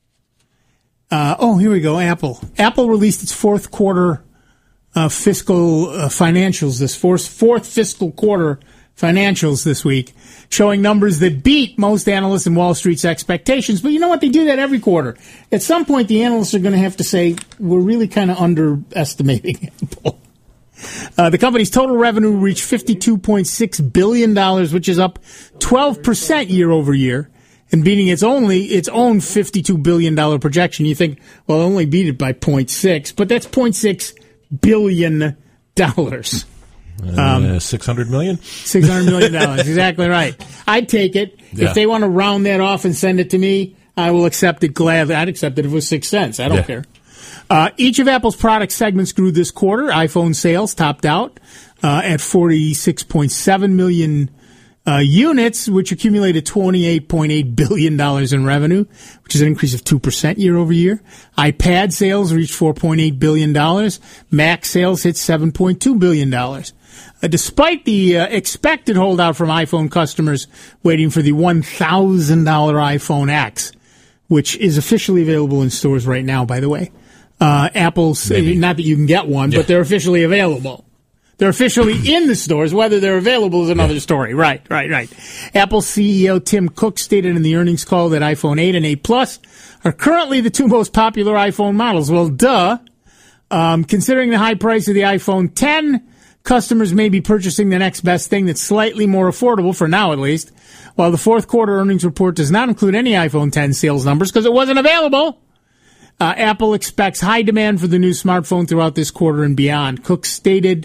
Uh, oh, here we go. Apple. Apple released its fourth quarter uh, fiscal uh, financials, this fourth, fourth fiscal quarter financials this week, showing numbers that beat most analysts and Wall Street's expectations. But you know what? They do that every quarter. At some point, the analysts are going to have to say, we're really kind of underestimating Apple. Uh, the company's total revenue reached fifty-two point six billion dollars, which is up twelve percent year over year. And beating its only its own fifty-two billion dollars projection. You think, well, it only beat it by zero point six, but that's zero point six billion dollars. Um, uh, six hundred million dollars? six hundred million dollars, exactly right. I'd take it. Yeah. If they want to round that off and send it to me, I will accept it gladly. I'd accept it if it was six cents. I don't yeah. care. Uh, each of Apple's product segments grew this quarter. iPhone sales topped out uh, at forty-six point seven million Uh, units, which accumulated twenty-eight point eight billion dollars in revenue, which is an increase of two percent year over year. iPad sales reached four point eight billion dollars. Mac sales hit seven point two billion dollars. Uh, despite the uh, expected holdout from iPhone customers waiting for the one thousand dollars iPhone X, which is officially available in stores right now, by the way. Uh, Apple's, Maybe. not that you can get one, yeah. but they're officially available. They're officially in the stores. Whether they're available is another yeah. story. Right, right, right. Apple C E O Tim Cook stated in the earnings call that iPhone eight and eight Plus are currently the two most popular iPhone models. Well, duh. Um, considering the high price of the iPhone ten, customers may be purchasing the next best thing that's slightly more affordable, for now at least. While the fourth quarter earnings report does not include any iPhone ten sales numbers because it wasn't available, uh, Apple expects high demand for the new smartphone throughout this quarter and beyond. Cook stated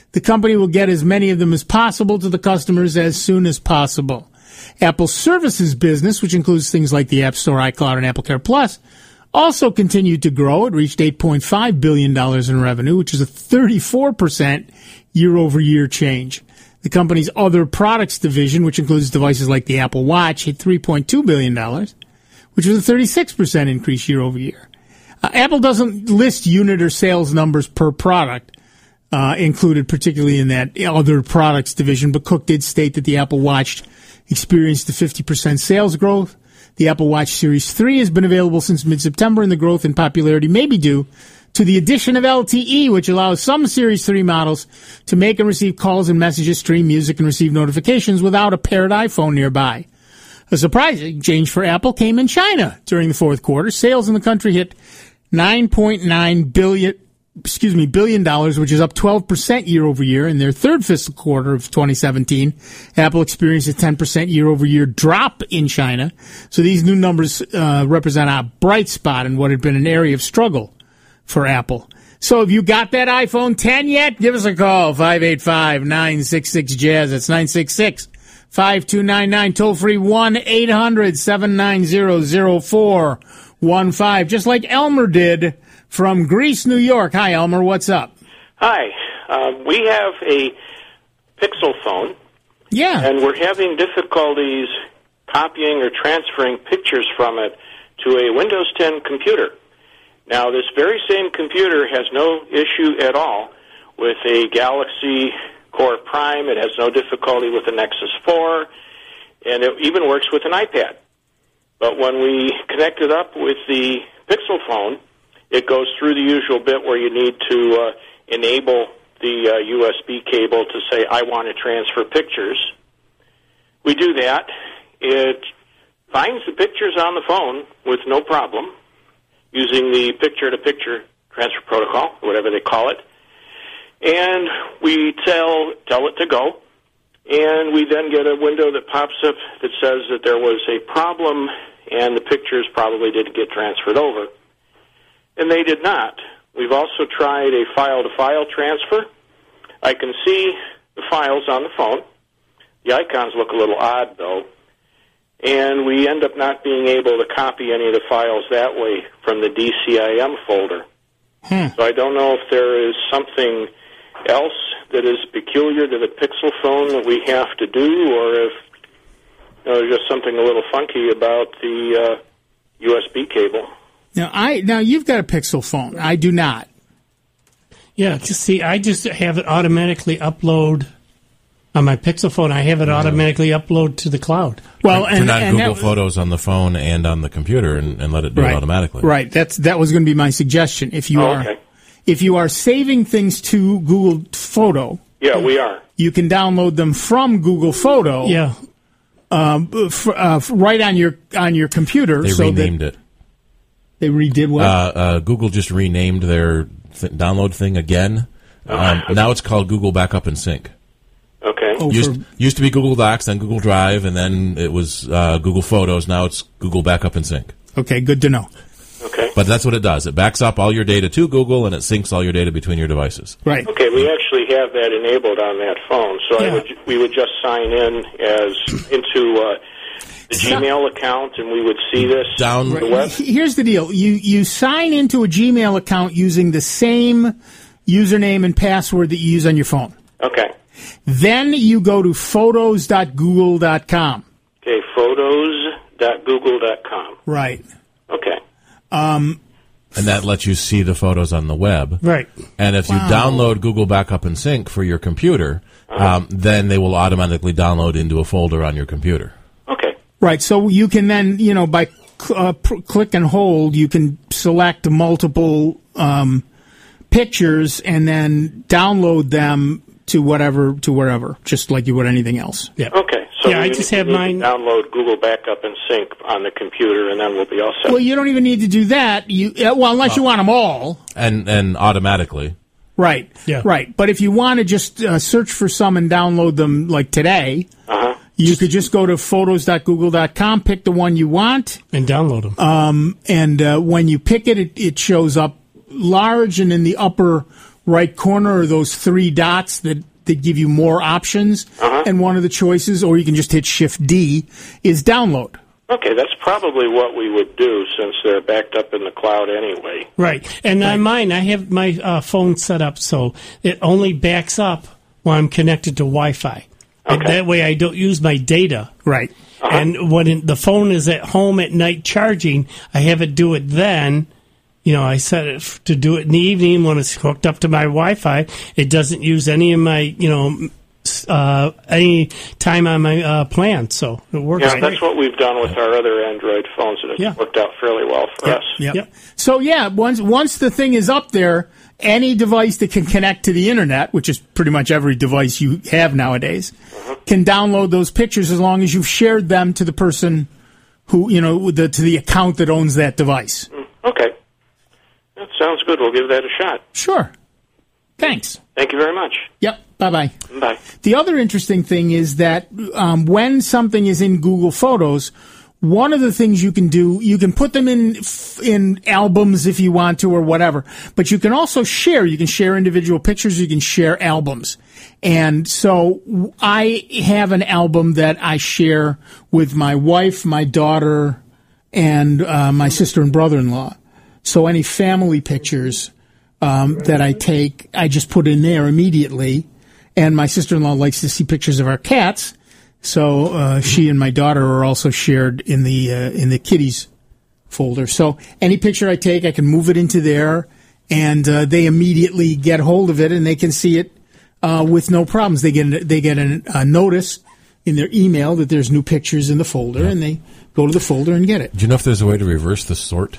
the company will get as many of them as possible to the customers as soon as possible. Apple's services business, which includes things like the App Store, iCloud, and AppleCare Plus, also continued to grow. It reached eight point five billion dollars in revenue, which is a thirty-four percent year-over-year change. The company's other products division, which includes devices like the Apple Watch, hit three point two billion dollars, which was a thirty-six percent increase year-over-year. Uh, Apple doesn't list unit or sales numbers per product, uh, included particularly in that other products division, but Cook did state that the Apple Watch experienced a fifty percent sales growth. The Apple Watch Series three has been available since mid-September, and the growth in popularity may be due to the addition of L T E, which allows some Series three models to make and receive calls and messages, stream music, and receive notifications without a paired iPhone nearby. A surprising change for Apple came in China during the fourth quarter. Sales in the country hit nine point nine billion dollars excuse me, billion dollars, which is up twelve percent year over year. In their third fiscal quarter of twenty seventeen, Apple experienced a ten percent year over year drop in China. So these new numbers uh, represent a bright spot in what had been an area of struggle for Apple. So have you got that iPhone ten yet? Give us a call, five eight five, nine six six, jazz. That's nine six six, five two nine nine, toll free one eight hundred, seven nine zero, zero four one five, just like Elmer did from Greece, New York. Hi, Elmer. What's up? Hi. Um, we have a Pixel phone. Yeah. And we're having difficulties copying or transferring pictures from it to a Windows ten computer. Now, this very same computer has no issue at all with a Galaxy Core Prime. It has no difficulty with the Nexus four, and it even works with an iPad. But when we connect it up with the Pixel phone, it goes through the usual bit where you need to uh, enable the uh, U S B cable to say, I want to transfer pictures. We do that. It finds the pictures on the phone with no problem using the picture-to-picture transfer protocol, whatever they call it. And we tell, tell it to go. And we then get a window that pops up that says that there was a problem and the pictures probably didn't get transferred over. And they did not. We've also tried a file-to-file transfer. I can see the files on the phone. The icons look a little odd, though. And we end up not being able to copy any of the files that way from the D C I M folder. Hmm. So I don't know if there is something else that is peculiar to the Pixel phone that we have to do, or if you know, there's just something a little funky about the uh, U S B cable. Now, I now you've got a Pixel phone. I do not. Yeah, just see, I just have it automatically upload on my Pixel phone. I have it automatically upload to the cloud. Well, Turn and, on and Google that, Photos on the phone and on the computer, and, and let it do right, it automatically. Right. That's that was going to be my suggestion. If you Oh, are okay. if you are saving things to Google Photo, Yeah, we are. you can download them from Google Photo. Yeah. Um, f- uh, f- right on your on your computer. They so renamed that it. They redid what? Uh, uh, Google just renamed their th- download thing again. Um, now it's called Google Backup and Sync. Okay. Oh, Used, for- used to be Google Docs, then Google Drive, and then it was uh, Google Photos. Now it's Google Backup and Sync. Okay, good to know. Okay. But that's what it does. It backs up all your data to Google, and it syncs all your data between your devices. Right. Okay, we actually have that enabled on that phone, so Yeah. I would, we would just sign in as into uh, the Gmail account, and we would see this Down- on the web. Here's the deal. You you sign into a Gmail account using the same username and password that you use on your phone. Okay. Then you go to photos dot google dot com. Okay, photos dot google dot com. Right. Okay. Um, And that lets you see the photos on the web. Right. And if you Wow. download Google Backup and Sync for your computer, um, then they will automatically download into a folder on your computer. Okay. Right. So you can then, you know, by cl- uh, pr- click and hold, you can select multiple um, pictures and then download them to whatever, to wherever, just like you would anything else. Yeah. Okay. So Yeah, I we just need have to mine- download Google Backup and Sync on the computer, and then we'll be all set. Well, you don't even need to do that. You uh, well, unless you want them all. And and automatically. Right. Yeah. Right. But if you want to just uh, search for some and download them like today, Uh-huh. you could just go to photos dot google dot com, pick the one you want, And download them. um, and uh, when you pick it, it, it shows up large and in the upper right corner are those three dots that, that give you more options. Uh-huh. And one of the choices, or you can just hit Shift D, is download. Okay, that's probably what we would do since they're backed up in the cloud anyway. Right. And on mine, I have my uh, phone set up so it only backs up when I'm connected to Wi-Fi. And Okay. that way I don't use my data. Right. Uh-huh. And when it, the phone is at home at night charging, I have it do it then. You know, I set it f- to do it in the evening when it's hooked up to my Wi-Fi. It doesn't use any of my, you know, uh, any time on my uh, plan, so it works. Yeah, great. that's what we've done with our other Android phones, and it's Yeah. worked out fairly well for Yep, us. yep. Yep. So yeah, once once the thing is up there, any device that can connect to the internet, which is pretty much every device you have nowadays, Uh-huh. can download those pictures as long as you've shared them to the person who, you know, with the, to the account that owns that device. Okay. That sounds good. We'll give that a shot. Sure. Thanks. Thank you very much. Yep. Bye-bye. Bye. The other interesting thing is that um, when something is in Google Photos, one of the things you can do, you can put them in in albums if you want to or whatever, but you can also share. You can share individual pictures. You can share albums. And so I have an album that I share with my wife, my daughter, and uh, my sister and brother-in-law. So any family pictures um, that I take, I just put in there immediately. And my sister-in-law likes to see pictures of our cats, so uh, she and my daughter are also shared in the uh, in the kitties folder. So any picture I take, I can move it into there, and uh, they immediately get hold of it, and they can see it uh, with no problems. They get they get a, a notice in their email that there's new pictures in the folder, and they go to the folder and get it. Do you know if there's a way to reverse the sort?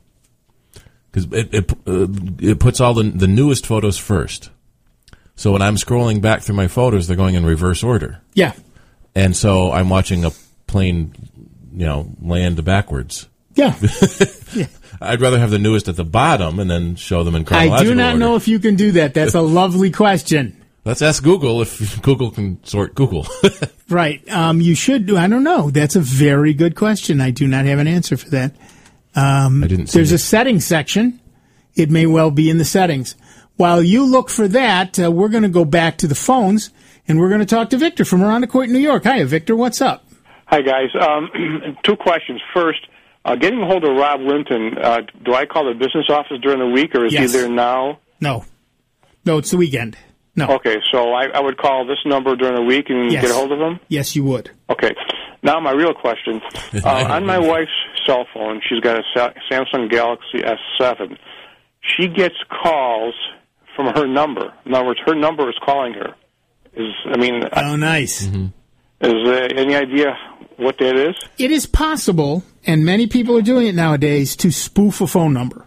Because it it, uh, it puts all the the newest photos first. So when I'm scrolling back through my photos, they're going in reverse order. Yeah. And so I'm watching a plane, you know, land backwards. Yeah. yeah. I'd rather have the newest at the bottom and then show them in I chronological do not order. know if you can do that. That's a lovely question. Let's ask Google if Google can sort Google. Right. Um, you should do. I don't know. That's a very good question. I do not have an answer for that. Um, I didn't see there's it. a settings section. It may well be in the settings. While you look for that, uh, we're going to go back to the phones, and we're going to talk to Victor from Arundecoit, New York. Hi, Victor. What's up? Hi, guys. Um, two questions. First, uh, getting a hold of Rob Linton, uh, do I call the business office during the week, or is Yes. he there now? No. No, it's the weekend. No. Okay, so I, I would call this number during the week and Yes. get a hold of him? Yes, you would. Okay. Now, my real question. Uh, on my wife's cell phone, she's got a Sa- Samsung Galaxy S seven. She gets calls from her number. In other words, her number is calling her. Is I mean, Oh, nice. Mm-hmm. is there any idea what that is? It is possible, and many people are doing it nowadays, to spoof a phone number.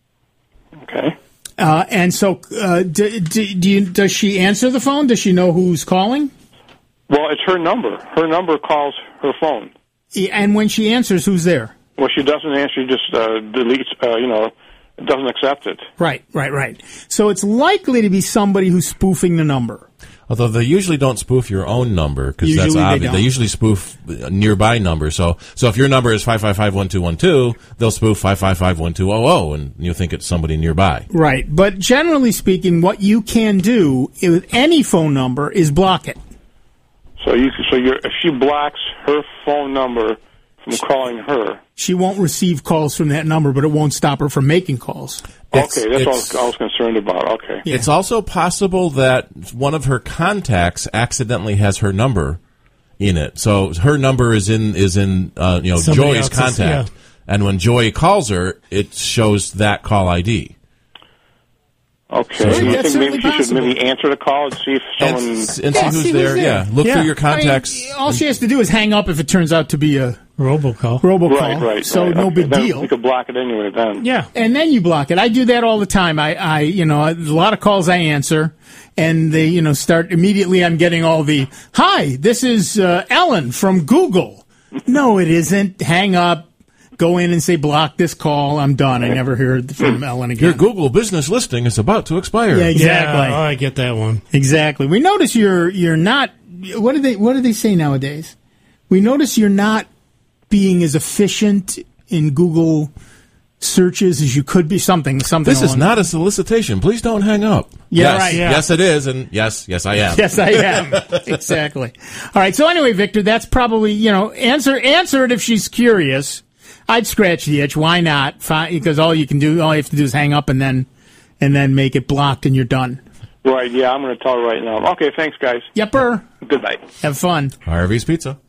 Okay. Uh, and so, uh, do, do, do you, does she answer the phone? Does she know who's calling? Well, it's her number. Her number calls her phone. Yeah, and when she answers, who's there? Well, she doesn't answer. She just uh, deletes, uh, you know, doesn't accept it. Right, right, right. So it's likely to be somebody who's spoofing the number. Although they usually don't spoof your own number because that's Usually they obvious. don't. usually spoof uh, nearby numbers. So, so if your number is five five five one two one two, they'll spoof five five five one two zero zero, and you think it's somebody nearby. Right. But generally speaking, what you can do with any phone number is block it. So you, so you're, if she blocks her phone number from calling her. She won't receive calls from that number, but it won't stop her from making calls. It's- Okay, that's all I it's- was, I was concerned about. Okay. Yeah. It's also possible that one of her contacts accidentally has her number in it. So her number is in is in uh, you know Somebody Joy's else's, contact, yeah. and when Joy calls her, it shows that call I D. Okay. So Do you that's think maybe certainly she should possible. maybe answer the call and see if And, someone... s- and Yeah, see who's see who's there. there. Yeah, look Yeah. through your I mean, contacts. all she has to do is hang up if it turns out to be a Robocall. robocall. Right, right. So right. no Okay, big then deal. You could block it anyway then. Yeah. And then you block it. I do that all the time. I, I, you know, a lot of calls I answer, and they, you know, start immediately. I'm getting all the, "Hi, this is uh, Ellen from Google." No, it isn't. Hang up. Go in and say, "Block this call." I'm done. I never heard from Ellen again. Your Google business listing is about to expire. Yeah, exactly. Yeah, oh, I get that one. Exactly. We notice you're you're not. What do they What do they say nowadays? We notice you're not being as efficient in Google searches as you could be. Something, something. This is along- not a solicitation. Please don't hang up. Yeah, yes, right, yeah. Yes, it is, and yes, yes, I am. Yes, I am. Exactly. All right. So anyway, Victor, that's probably, you know, answer answer it if she's curious. I'd scratch the itch. Why not? Fine, because all you can do, all you have to do is hang up and then, and then make it blocked, and you're done. Right, yeah, I'm going to tell her right now. Okay, thanks, guys. Yepper. Good night. Have fun. Harvey's Pizza.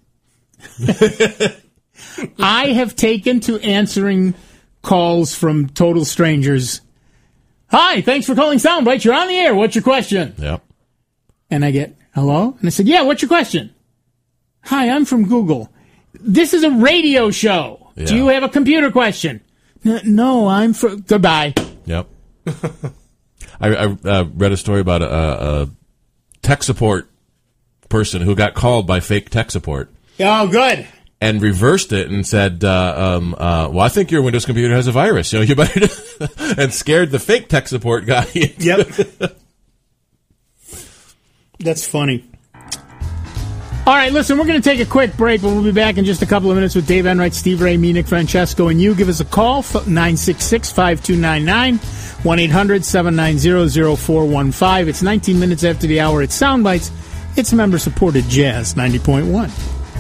I have taken to answering calls from total strangers. Hi, thanks for calling Soundbite. You're on the air. What's your question? Yep. And I get, hello? And I said, yeah, what's your question? Hi, I'm from Google. This is a radio show. Yeah. Do you have a computer question? N- no, I'm for... Goodbye. Yep. I, I uh, read a story about a, a tech support person who got called by fake tech support. Oh, good. And reversed it and said, uh, um, uh, well, I think your Windows computer has a virus. You know, you better... and scared the fake tech support guy. Yep. That's funny. All right, listen, we're going to take a quick break, but we'll be back in just a couple of minutes with Dave Enright, Steve Ray, me, Nick Francesco, and you. Give us a call, nine six six, five two nine nine, one eight hundred, seven nine zero, zero four one five. It's nineteen minutes after the hour. It's Soundbites. It's member-supported Jazz ninety point one.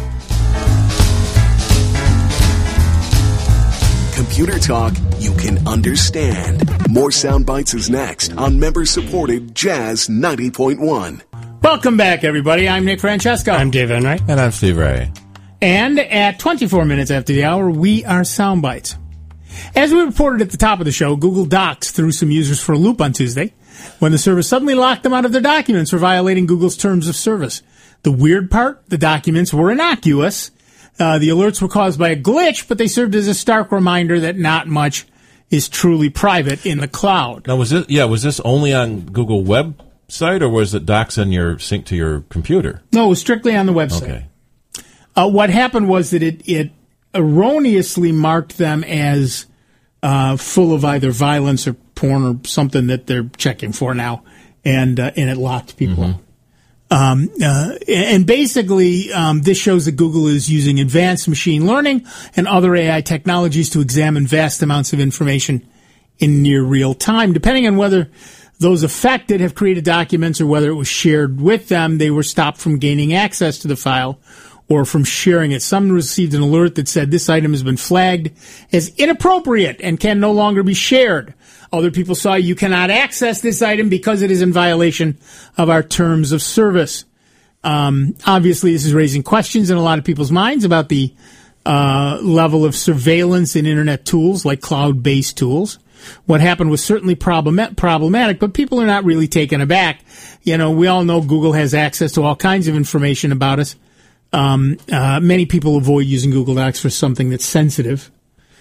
Computer talk you can understand. More Soundbites is next on member-supported Jazz ninety point one. Welcome back, everybody. I'm Nick Francesco. I'm Dave Enright. And I'm Steve Ray. And at twenty-four minutes after the hour, we are Soundbites. As we reported at the top of the show, Google Docs threw some users for a loop on Tuesday when the service suddenly locked them out of their documents for violating Google's terms of service. The weird part, the documents were innocuous. Uh, the alerts were caused by a glitch, but they served as a stark reminder that not much is truly private in the cloud. Now, was this, yeah, was this only on Google website, or was it Docs on your sync to your computer? No, it was strictly on the website. Okay. Uh, what happened was that it, it erroneously marked them as uh, full of either violence or porn or something that they're checking for now, and uh, and it locked people Mm-hmm. out. Um, uh, and basically, um, this shows that Google is using advanced machine learning and other A I technologies to examine vast amounts of information in near real time. Depending on whether those affected have created documents or whether it was shared with them, they were stopped from gaining access to the file or from sharing it. Some received an alert that said this item has been flagged as inappropriate and can no longer be shared. Other people saw you cannot access this item because it is in violation of our terms of service. Um, obviously, this is raising questions in a lot of people's minds about the uh, level of surveillance in Internet tools like cloud-based tools. What happened was certainly problem- problematic, but people are not really taken aback. You know, we all know Google has access to all kinds of information about us. Um, uh, many people avoid using Google Docs for something that's sensitive.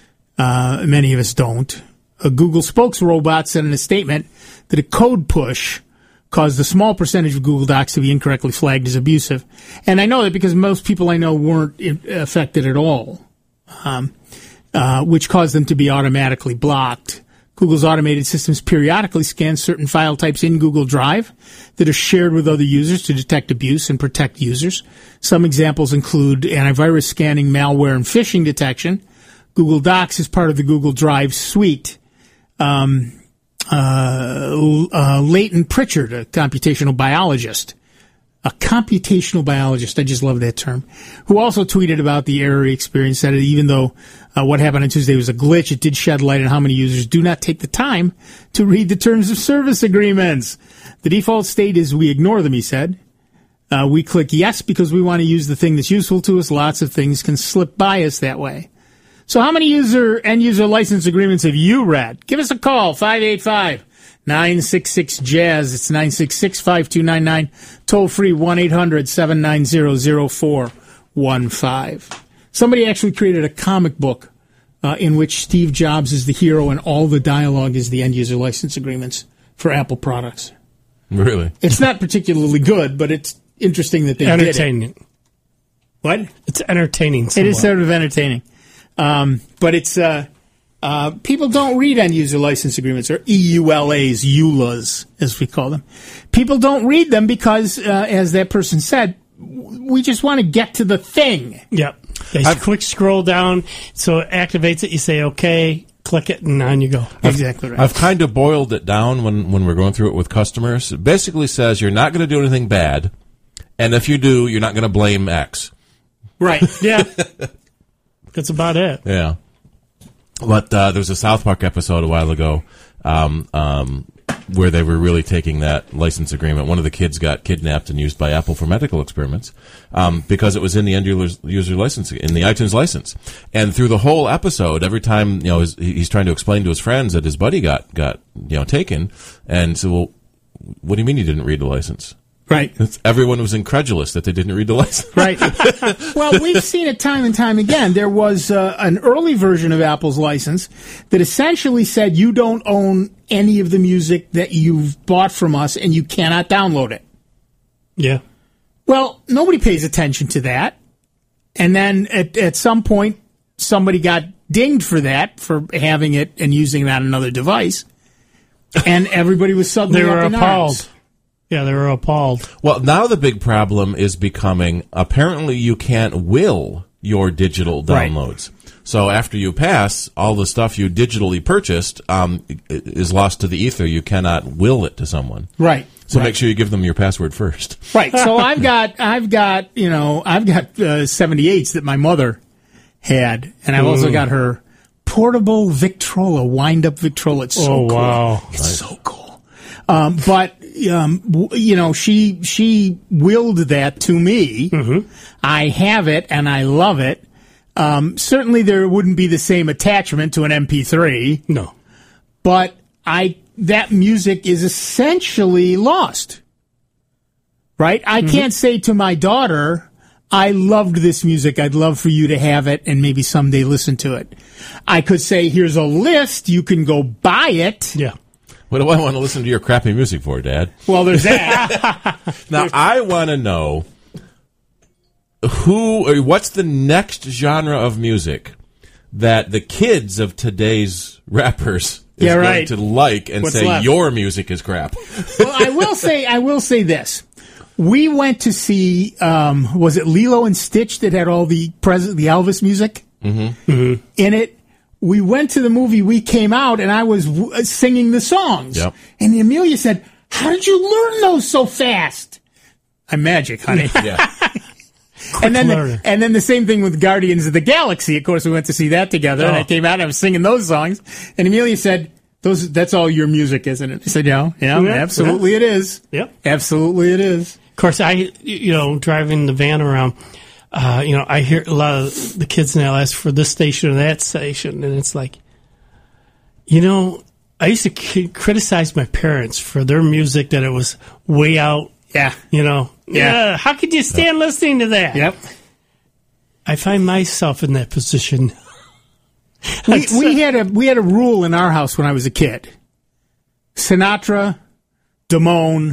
Uh, many of us don't. A Google spokesrobot said in a statement that a code push caused a small percentage of Google Docs to be incorrectly flagged as abusive. And I know that because most people I know weren't affected at all, um, uh, which caused them to be automatically blocked. Google's automated systems periodically scan certain file types in Google Drive that are shared with other users to detect abuse and protect users. Some examples include antivirus scanning, malware, and phishing detection. Google Docs is part of the Google Drive suite. Um, uh, uh, Leighton Pritchard, a computational biologist, a computational biologist, I just love that term, who also tweeted about the error he experienced, that even though uh, what happened on Tuesday was a glitch, it did shed light on how many users do not take the time to read the terms of service agreements. The default state is we ignore them, he said. Uh, we click yes because we want to use the thing that's useful to us. Lots of things can slip by us that way. So how many user end-user license agreements have you read? Give us a call, five eight five, nine six six, Jazz. It's nine six six, five two nine nine. Toll free, one eight hundred, seven nine zero, zero four one five. Somebody actually created a comic book uh, in which Steve Jobs is the hero and all the dialogue is the end-user license agreements for Apple products. Really? It's not particularly good, but it's interesting that they did it. Entertaining. What? It's entertaining somewhat. It is sort of entertaining. Um, but it's, uh, uh, people don't read end-user license agreements, or E U L As, E U L As, as we call them. People don't read them because, uh, as that person said, we just want to get to the thing. Yep. Yeah, you quick scroll down, so it activates it, you say okay, click it, and on you go. Exactly right. I've kind of boiled it down when, when we're going through it with customers. It basically says you're not going to do anything bad, and if you do, you're not going to blame X. Right. Yeah. That's about it. Yeah. But uh, there was a South Park episode a while ago um, um, where they were really taking that license agreement. One of the kids got kidnapped and used by Apple for medical experiments um, because it was in the end user, user license, in the iTunes license. And through the whole episode, every time you know his, he's trying to explain to his friends that his buddy got got you know taken, and so well, what do you mean you didn't read the license? Right. It's, everyone was incredulous that they didn't read the license. Right. Well, we've seen it time and time again. There was uh, an early version of Apple's license that essentially said you don't own any of the music that you've bought from us and you cannot download it. Yeah. Well, nobody pays attention to that. And then at, at some point, somebody got dinged for that, for having it and using it on another device. And everybody was suddenly They were up in appalled. arms. Yeah, they were appalled. Well, now the big problem is becoming, apparently you can't will your digital downloads. Right. So after you pass, all the stuff you digitally purchased um, is lost to the ether. You cannot will it to someone. Right. So right. make sure you give them your password first. Right. So I've got, I've got, you know, I've got uh, seventy-eights that my mother had, and I've also got her portable Victrola, wind-up Victrola. It's so oh, cool. Wow. It's nice. So cool. Um, but um, w- you know, she she willed that to me. Mm-hmm. I have it and I love it. Um, certainly, there wouldn't be the same attachment to an M P three. No, but I that music is essentially lost. Right? I mm-hmm. can't say to my daughter, I loved this music. I'd love for you to have it and maybe someday listen to it. I could say, here's a list. You can go buy it. Yeah. What do I want to listen to your crappy music for, Dad? Well, there's that. Now, I want to know who, or what's the next genre of music that the kids of today's rappers is yeah, going right. to like and What's say left? Your music is crap. Well, I will say, I will say this. We went to see, um, was it Lilo and Stitch that had all the pres- the Elvis music mm-hmm. Mm-hmm. in it? We went to the movie, we came out, and I was w- singing the songs. Yep. And Amelia said, how did you learn those so fast? I'm magic, honey. Yeah. and then the, and then the same thing with Guardians of the Galaxy. Of course, we went to see that together, oh. and I came out and I was singing those songs. And Amelia said, "Those that's all your music, isn't it?" I said, yeah, yeah, yeah absolutely yeah. it is. Yep. Absolutely it is. Of course, I, you know, driving the van around, Uh, you know, I hear a lot of the kids now ask for this station or that station, and it's like, you know, I used to c- criticize my parents for their music that it was way out. Yeah. You know, yeah. yeah how could you stand yep. listening to that? Yep. I find myself in that position. we, we had a we had a rule in our house when I was a kid. Sinatra, Damone,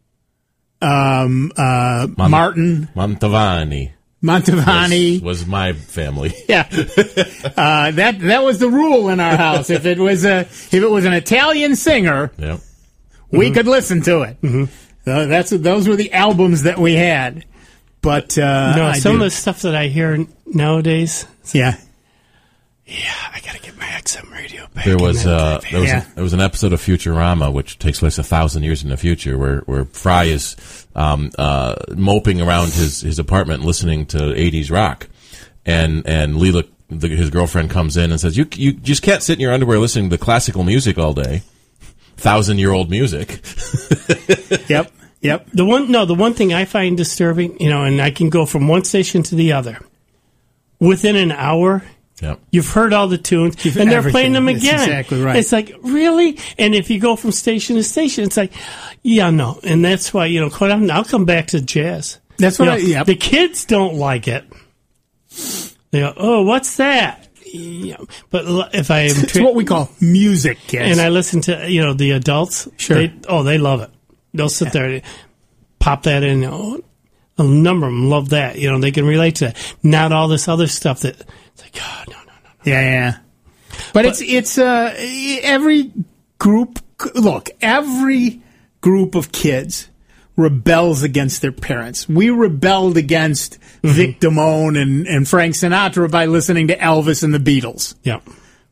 um, uh, Mon- Martin, Mantovani. Mantovani was, was my family. Yeah, uh, that that was the rule in our house. If it was a if it was an Italian singer, yep. we mm-hmm. could listen to it. Mm-hmm. Uh, that's those were the albums that we had. But uh, no, I some do. of the stuff that I hear nowadays, yeah, yeah, I got to get my X M radio back. There was uh, there was yeah. a, there was an episode of Futurama which takes place a thousand years in the future, where where Fry is um, uh, moping around his, his apartment listening to eighties rock, and and Leela, the, his girlfriend, comes in and says, "You you just can't sit in your underwear listening to classical music all day, thousand year old music." Yep. Yep. The one no, the one thing I find disturbing, you know, and I can go from one station to the other within an hour. Yep. You've heard all the tunes, You've and they're everything. playing them That's again. exactly right. It's like, really? And if you go from station to station, it's like, yeah, no. And that's why, you know, quite often I'll come back to jazz. That's what you I, know, yep. The kids don't like it. They go, oh, what's that? Yeah. But if I... It's what we call music, kids. And I listen to, you know, the adults. Sure. They, oh, they love it. They'll sit there and pop that in. Oh, a number of them love that. You know, they can relate to that. Not all this other stuff that, it's like, oh, no, no, no. no. Yeah, yeah. But, but it's, it's, uh, every group, look, every group of kids rebels against their parents. We rebelled against mm-hmm. Vic Damone and, and Frank Sinatra by listening to Elvis and the Beatles. Yeah.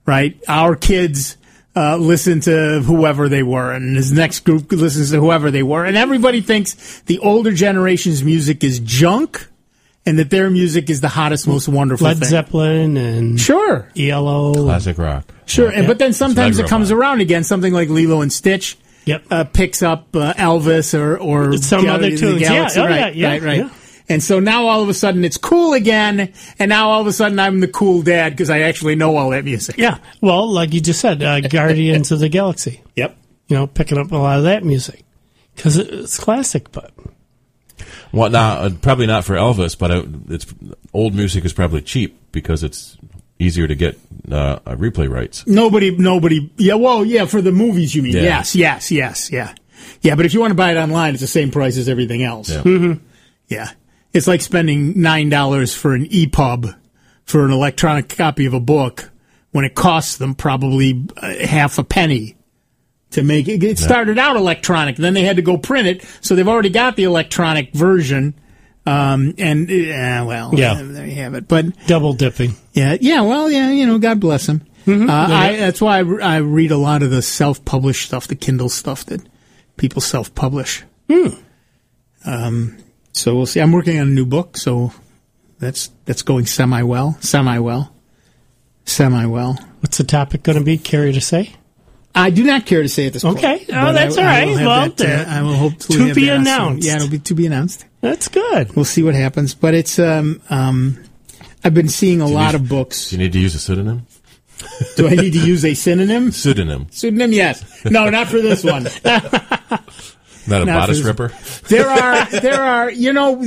right? Our kids uh, listen to whoever they were, and his next group listens to whoever they were, and everybody thinks the older generation's music is junk, and that their music is the hottest, most wonderful Led thing. Zeppelin and Sure. E L O. Classic rock. Sure, Yeah. and, but then sometimes It's it comes Led around again, something like Lilo and Stitch. Yep. Uh, picks up uh, Elvis or or Some Gal- other the tunes. Galaxy. Yeah, oh, right, yeah, yeah, right, right. yeah. And so now all of a sudden it's cool again, and now all of a sudden I'm the cool dad because I actually know all that music. Yeah. Well, like you just said, uh, Guardians of the Galaxy. Yep. You know, picking up a lot of that music because it's classic, but. Well, now uh, probably not for Elvis, but uh, it's old music is probably cheap because it's easier to get uh, uh, replay rights. Nobody, nobody. Yeah, well, yeah, for the movies you mean? Yeah. Yes, yes, yes, yeah, yeah. But if you want to buy it online, it's the same price as everything else. Yeah. Mm-hmm. Yeah, it's like spending nine dollars for an E P U B for an electronic copy of a book when it costs them probably uh, half a penny to make it. It started out electronic, then they had to go print it, so they've already got the electronic version. Um, and uh, well, Yeah. uh, there you have it. But Double dipping. yeah, yeah, well, yeah, you know, God bless him. Mm-hmm. Uh, I, that's why I, re- I read a lot of the self-published stuff, the Kindle stuff that people self-publish. Mm. Um, so we'll see. I'm working on a new book, so that's that's going semi-well, semi-well, semi-well. What's the topic going to be? Care to say? I do not care to say at this point. Okay. Oh, but that's I, all I right. will have Well, that, uh, I will hopefully to have be that soon. announced. Yeah, it'll be to be announced. That's good. We'll see what happens. But it's um um, I've been seeing a lot need- of books. Do you need to use a pseudonym? Do I need to use a synonym? Pseudonym. Pseudonym, yes. No, not for this one. Not a Not bodice for- ripper? There are, there are, you know,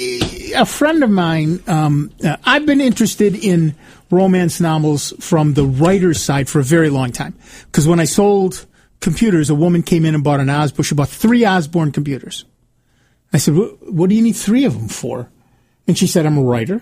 a friend of mine, um, uh, I've been interested in romance novels from the writer's side for a very long time. Because when I sold computers, a woman came in and bought an Osborne. She bought three Osborne computers. I said, what, what do you need three of them for? And she said, I'm a writer.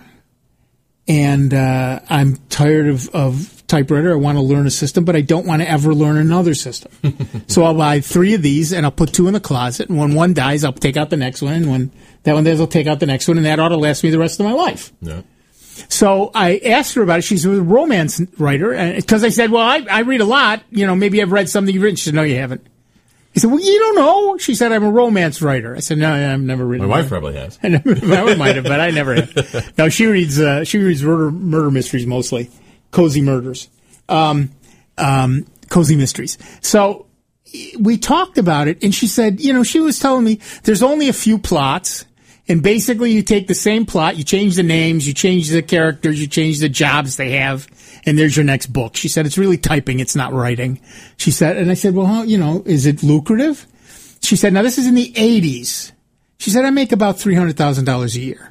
And uh, I'm tired of, of typewriter. I want to learn a system, but I don't want to ever learn another system. So I'll buy three of these, and I'll put two in the closet. And when one dies, I'll take out the next one. And when that one dies, I'll take out the next one. And that ought to last me the rest of my life. Yeah. So I asked her about it. She's a romance writer. Because I said, well, I, I read a lot. You know, maybe I've read something you've written. She said, no, you haven't. He said, well, you don't know. She said, I'm a romance writer. I said, no, I've never My written wife one. probably has. I never, I might have, but I never have. No, she reads, uh, she reads murder, murder mysteries mostly. Cozy murders. Um, um, cozy mysteries. So we talked about it, and she said, you know, she was telling me there's only a few plots, and basically you take the same plot, you change the names, you change the characters, you change the jobs they have, and there's your next book. She said, it's really typing, it's not writing. She said, and I said, well, how, you know, is it lucrative? She said, now this is in the eighties. She said, I make about three hundred thousand dollars a year.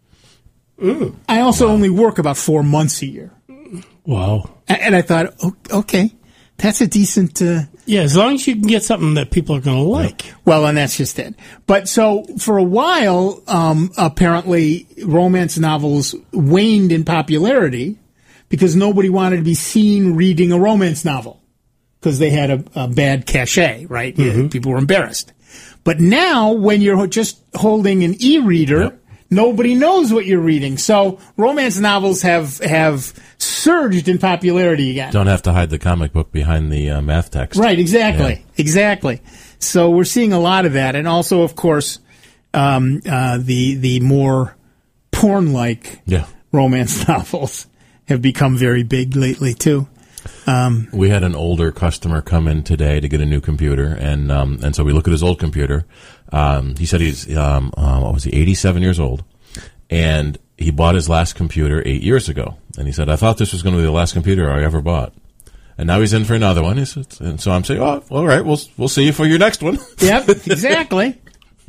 Ooh. I also wow. only work about four months a year. Wow. And I thought, okay, that's a decent... Uh, yeah, as long as you can get something that people are going to like. Well, and that's just it. But so for a while, um, apparently romance novels waned in popularity because nobody wanted to be seen reading a romance novel because they had a, a bad cachet, right? Mm-hmm. Yeah, people were embarrassed. But now when you're just holding an e-reader... Yep. Nobody knows what you're reading. So romance novels have have surged in popularity again. Don't have to hide the comic book behind the uh, math text. Right, exactly. Yeah. Exactly. So we're seeing a lot of that. And also, of course, um, uh, the the more porn-like yeah. romance novels have become very big lately, too. Um, we had an older customer come in today to get a new computer, and um, and so we look at his old computer. Um, he said he's um, uh, what was he, eighty-seven years old, and he bought his last computer eight years ago. And he said, I thought this was going to be the last computer I ever bought. And now he's in for another one. He said, and so I'm saying, oh, all right, we'll we'll see you for your next one. Yep, exactly.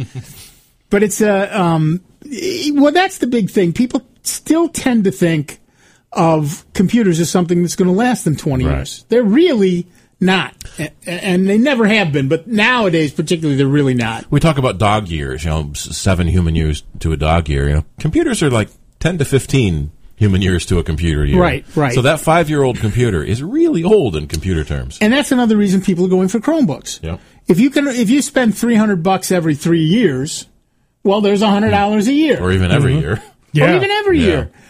But it's a uh, um, well, that's the big thing. People still tend to think of computers as something that's going to last them twenty right. years. They're really not, and they never have been. But nowadays, particularly, they're really not. We talk about dog years, you know, seven human years to a dog year. You know, computers are like ten to fifteen human years to a computer year. Right, right. So that five-year-old computer is really old in computer terms. And that's another reason people are going for Chromebooks. Yeah. If you can, if you spend three hundred bucks every three years, well, there's a hundred dollars a year, or even every mm-hmm. year, yeah. or even every yeah. year.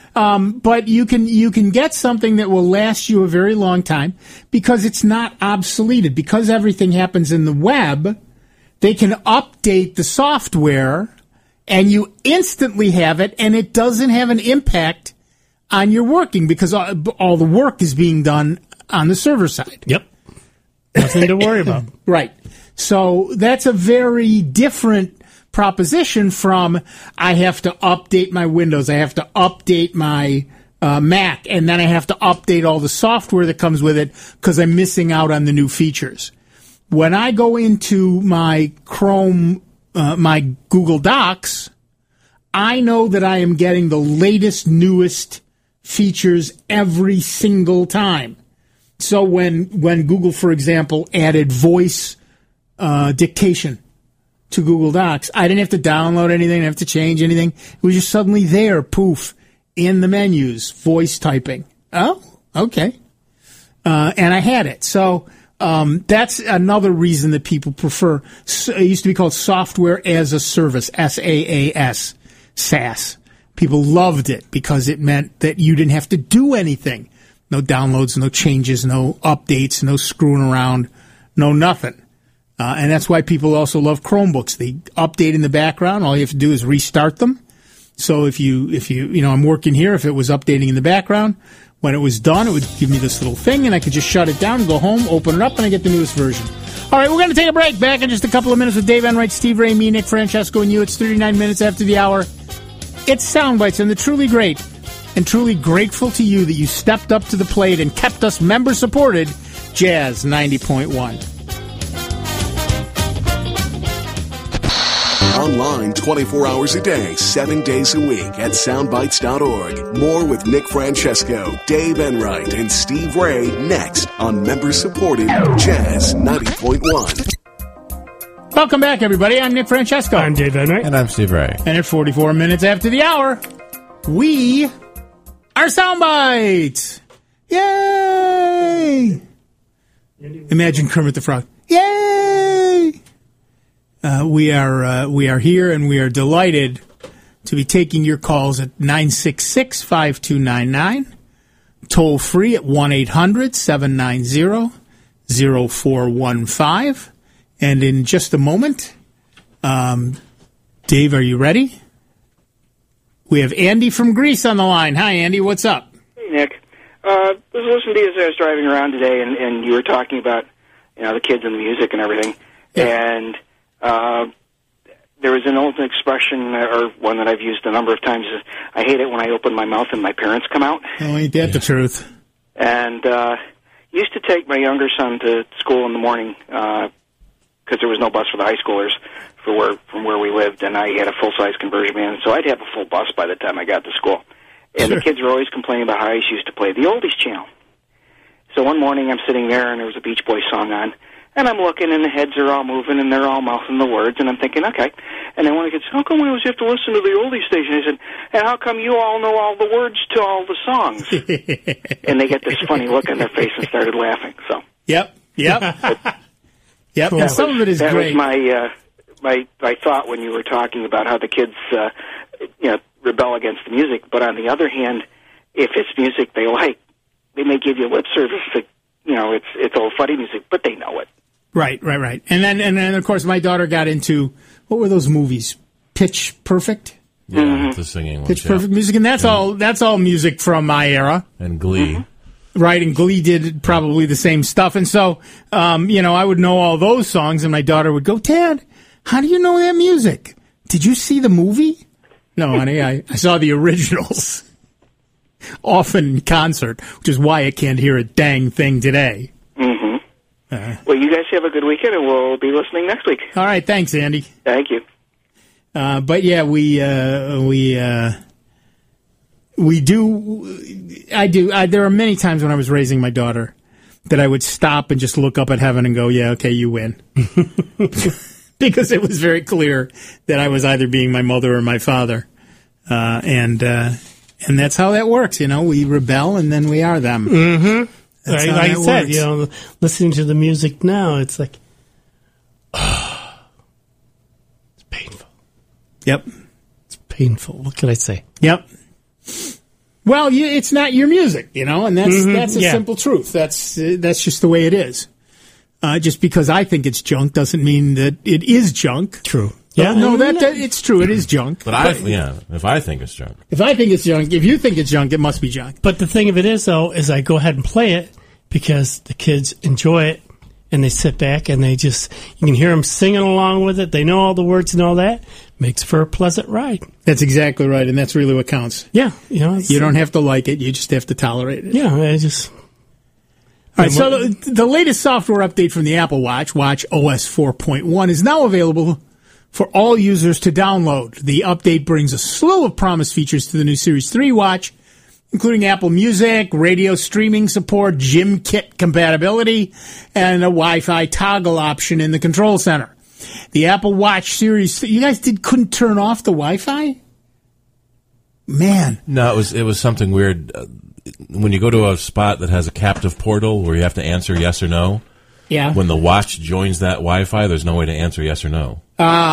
Um, but you can you can get something that will last you a very long time because it's not obsoleted. Because everything happens in the web, they can update the software, and you instantly have it, and it doesn't have an impact on your working because all, all the work is being done on the server side. Yep. Nothing to worry about. Right. So that's a very different proposition from I have to update my Windows, I have to update my uh, Mac, and then I have to update all the software that comes with it because I'm missing out on the new features. When I go into my Chrome, uh, my Google Docs, I know that I am getting the latest, newest features every single time. So when when Google, for example, added voice uh, dictation to Google Docs, I didn't have to download anything, I didn't have to change anything. It was just suddenly there, poof, in the menus, voice typing. Oh, okay. Uh, and I had it. So um, that's another reason that people prefer. It used to be called software as a service, S A A S, SaaS. People loved it because it meant that you didn't have to do anything. No downloads, no changes, no updates, no screwing around, no nothing. Uh, and that's why people also love Chromebooks. They update in the background. All you have to do is restart them. So if you, if you, you know, I'm working here. If it was updating in the background, when it was done, it would give me this little thing, and I could just shut it down, go home, open it up, and I get the newest version. All right, we're going to take a break. Back in just a couple of minutes with Dave Enright, Steve Ray, me, Nick Francesco, and you. It's thirty-nine minutes after the hour. It's Soundbites, and the truly great and truly grateful to you that you stepped up to the plate and kept us member-supported Jazz ninety point one. Online twenty-four hours a day, seven days a week at soundbites dot org. More with Nick Francesco, Dave Enright, and Steve Ray next on member-supported Jazz ninety point one. Welcome back, everybody. I'm Nick Francesco. I'm Dave Enright. And I'm Steve Ray. And at forty-four minutes after the hour, we are Soundbites. Yay! Imagine Kermit the Frog. Yay! Uh, we are uh, we are here, and we are delighted to be taking your calls at nine six six, five two nine nine, toll free at one eight hundred, seven nine zero, zero four one five. And in just a moment, um, Dave, are you ready? We have Andy from Greece on the line. Hi, Andy. What's up? Hey, Nick. Uh, I was listening to you as I was driving around today, and, and you were talking about, you know, the kids and the music and everything. Yeah. And uh, there was an old expression, or one that I've used a number of times, is, I hate it when I open my mouth and my parents come out. Oh, ain't that the truth? And uh, used to take my younger son to school in the morning, uh, because there was no bus for the high schoolers for where, from where we lived, and I had a full-size conversion van, so I'd have a full bus by the time I got to school. And sure. The kids were always complaining about how I used to play the oldies channel. So one morning I'm sitting there, and there was a Beach Boys song on, and I'm looking, and the heads are all moving, and they're all mouthing the words, and I'm thinking, okay. And then one of the kids said, how come we always have to listen to the oldies station? I said, and how come you all know all the words to all the songs? And they get this funny look on their face and started laughing. So. Yep, yep. But, Yep, that some was, of it is that great. That was my, uh, my, my thought when you were talking about how the kids, uh, you know, rebel against the music. But on the other hand, if it's music they like, they may give you lip service that, you know, it's it's old funny music, but they know it. Right, right, right. And then, and then, of course, my daughter got into, what were those movies? Pitch Perfect? Yeah, mm-hmm. the singing ones. Pitch yeah. Perfect music, and that's yeah. all. That's all music from my era. And Glee. Mm-hmm. Right, and Glee did probably the same stuff. And so, um, you know, I would know all those songs, and my daughter would go, Dad, how do you know that music? Did you see the movie? No, honey, I, I saw the originals. Often in concert, which is why I can't hear a dang thing today. Mm-hmm. Uh, well, you guys have a good weekend, and we'll be listening next week. All right, thanks, Andy. Thank you. Uh, but, yeah, we... Uh, we uh, We do, I do, I, there are many times when I was raising my daughter that I would stop and just look up at heaven and go, yeah, okay, you win. Because it was very clear that I was either being my mother or my father. Uh, and, uh, and that's how that works, you know, we rebel and then we are them. Mm-hmm. That's like, like I said, works. you know, listening to the music now, it's like, oh, it's painful. Yep. It's painful. What can I say? Yep. Well, you, it's not your music, you know, and that's Mhm, that's a yeah. simple truth. That's uh, that's just the way it is. Uh, just because I think it's junk doesn't mean that it is junk. True. Yeah, Yeah, no, and that, that- that it's true. It is junk. But I, yeah, if I think it's junk. If I think it's junk, if you think it's junk, it must be junk. But the thing of it is, though, is I go ahead and play it because the kids enjoy it, and they sit back and they just, you can hear them singing along with it. They know all the words and all that. Makes for a pleasant ride. That's exactly right, and that's really what counts. Yeah, you know, it's- You don't have to like it; you just have to tolerate it. Yeah, I just. All right, so the, the latest software update from the Apple Watch, Watch O S four point one, is now available for all users to download. The update brings a slew of promised features to the new Series three watch, including Apple Music, radio streaming support, GymKit compatibility, and a Wi-Fi toggle option in the control center. The Apple Watch Series, you guys did couldn't turn off the Wi-Fi? Man. No, it was it was something weird. Uh, when you go to a spot that has a captive portal where you have to answer yes or no, Yeah. when the watch joins that Wi-Fi, there's no way to answer yes or no.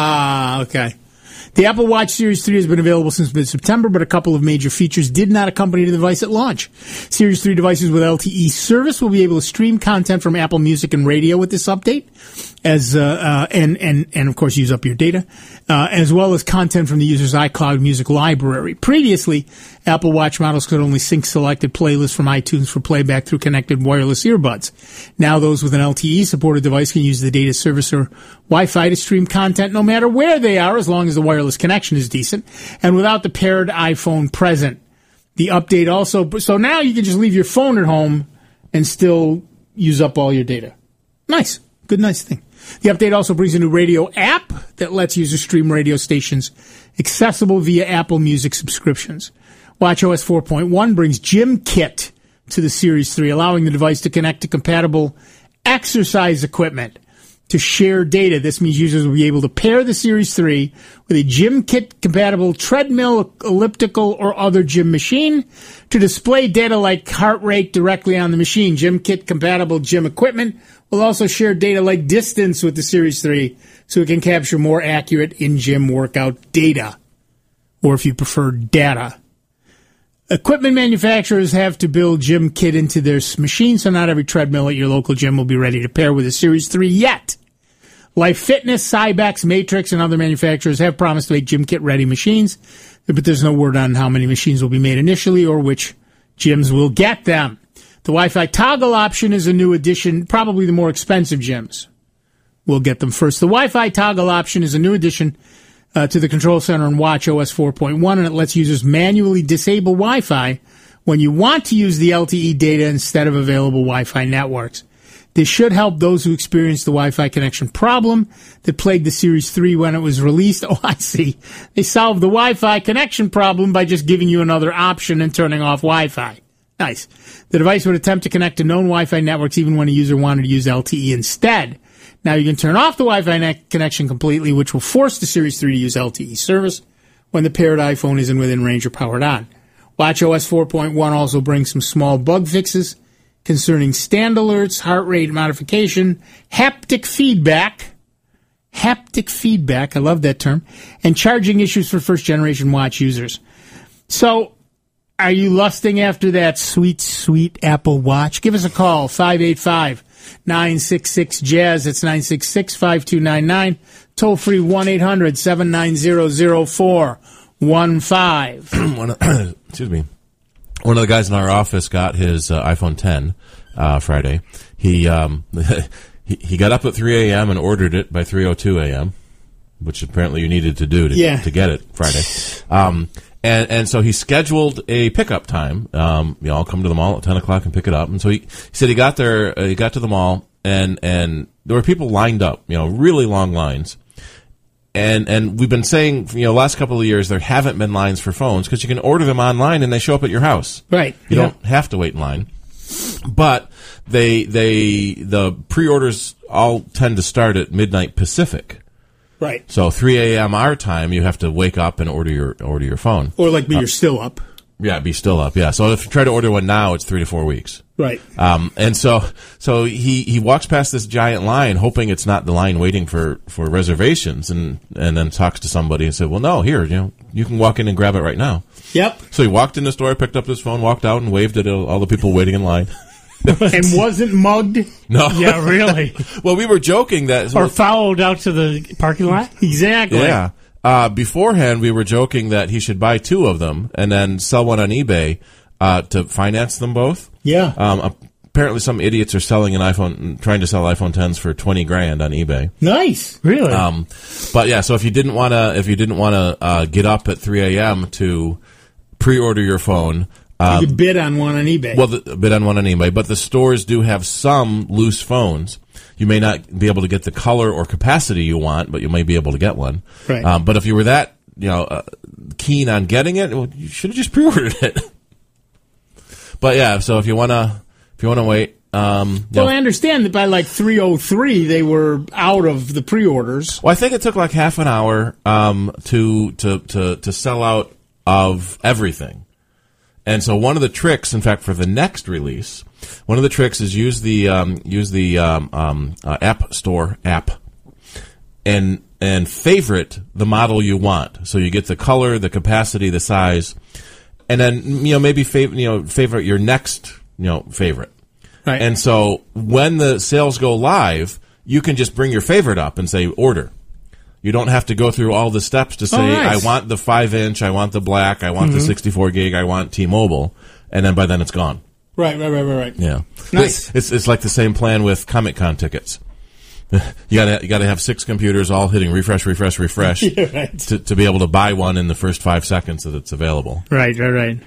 Ah, okay. The Apple Watch Series three has been available since mid-September, but a couple of major features did not accompany the device at launch. Series three devices with L T E service will be able to stream content from Apple Music and radio with this update, as uh, uh, and, and, and, of course, use up your data, uh, as well as content from the user's iCloud music library. Previously, Apple Watch models could only sync selected playlists from iTunes for playback through connected wireless earbuds. Now those with an L T E-supported device can use the data service or Wi-Fi to stream content no matter where they are, as long as the wireless connection is decent, and without the paired iPhone present. The update also... So now you can just leave your phone at home and still use up all your data. Nice. Good, nice thing. The update also brings a new radio app that lets users stream radio stations accessible via Apple Music subscriptions. WatchOS four point one brings GymKit to the Series three, allowing the device to connect to compatible exercise equipment to share data. This means users will be able to pair the Series three with a GymKit-compatible treadmill, elliptical, or other gym machine to display data like heart rate directly on the machine. GymKit-compatible gym equipment will also share data like distance with the Series three, so it can capture more accurate in-gym workout data, or if you prefer, data. Equipment manufacturers have to build GymKit into their machine, so not every treadmill at your local gym will be ready to pair with a Series three yet. Life Fitness, Cybex, Matrix, and other manufacturers have promised to make GymKit-ready machines, but there's no word on how many machines will be made initially or which gyms will get them. The Wi-Fi toggle option is a new addition, probably the more expensive gyms will get them first. The Wi-Fi toggle option is a new addition Uh, to the control center in WatchOS four point one, and it lets users manually disable Wi-Fi when you want to use the L T E data instead of available Wi-Fi networks. This should help those who experience the Wi-Fi connection problem that plagued the Series three when it was released. Oh, I see. They solved the Wi-Fi connection problem by just giving you another option and turning off Wi-Fi. Nice. The device would attempt to connect to known Wi-Fi networks even when a user wanted to use L T E instead. Now you can turn off the Wi-Fi net connection completely, which will force the Series three to use L T E service when the paired iPhone isn't within range or powered on. WatchOS four point one also brings some small bug fixes concerning stand alerts, heart rate modification, haptic feedback, haptic feedback, I love that term, and charging issues for first-generation watch users. So, are you lusting after that sweet, sweet Apple Watch? Give us a call, five eight five, nine six six, jazz. That's nine six six, five two nine nine. Toll free one eight hundred, seven nine zero, zero four one five. One of, excuse me. One of the guys in our office got his uh, iPhone ten uh, Friday. He, um, he he got up at three a.m. and ordered it by three oh two a.m., which apparently you needed to do to, yeah. to get it Friday. Um, and, and so he scheduled a pickup time. Um, you know, I'll come to the mall at ten o'clock and pick it up. And so he, he said he got there, uh, he got to the mall, and, and there were people lined up, you know, really long lines. And and we've been saying, you know, last couple of years there haven't been lines for phones because you can order them online and they show up at your house. Right. You yeah. don't have to wait in line. But they they the pre-orders all tend to start at midnight Pacific. Right. So three a.m. our time, you have to wake up and order your order your phone. Or like me, uh, you're still up. Yeah, be still up. Yeah. So if you try to order one now, it's three to four weeks. Right. Um, and so, so he, he walks past this giant line, hoping it's not the line waiting for, for reservations, and, and then talks to somebody and said, well, no, here, you know, you can walk in and grab it right now. Yep. So he walked in the store, picked up his phone, walked out, and waved at all the people waiting in line. And wasn't mugged? No. Yeah, really. Well, we were joking that... Or followed out to the parking lot? Exactly. Yeah. Uh, beforehand, we were joking that he should buy two of them and then sell one on eBay uh, to finance them both. Yeah. Um, apparently, some idiots are selling an iPhone, trying to sell iPhone tens for twenty grand on eBay. Nice. Really? Um, but yeah, so if you didn't want to, if you didn't want to uh, get up at three a.m. to pre-order your phone, um, you could bid on one on eBay. Well, the, bid on one on eBay, but the stores do have some loose phones. You may not be able to get the color or capacity you want, but you may be able to get one. Right. Um, but if you were that, you know, uh, keen on getting it, well, you should have just pre-ordered it. But yeah, so if you wanna, if you wanna wait, um, well, know. I understand that by like three oh three they were out of the pre-orders. Well, I think it took like half an hour um, to to to to sell out of everything. And so one of the tricks, in fact, for the next release, one of the tricks is use the um, use the um, um, uh, App Store app and and favorite the model you want. So you get the color, the capacity, the size, and then you know maybe fav- you know favorite your next you know favorite. Right. And so when the sales go live, you can just bring your favorite up and say order. You don't have to go through all the steps to say, oh, nice. I want the five inch, I want the black, I want mm-hmm. the sixty-four gig, I want T-Mobile, and then by then it's gone. Right, right, right, right, right. Yeah. Nice. It's, it's, it's like the same plan with Comic-Con tickets. you gotta, you gotta have six computers all hitting refresh, refresh, refresh yeah, right. to, to be able to buy one in the first five seconds that it's available. Right, right, right.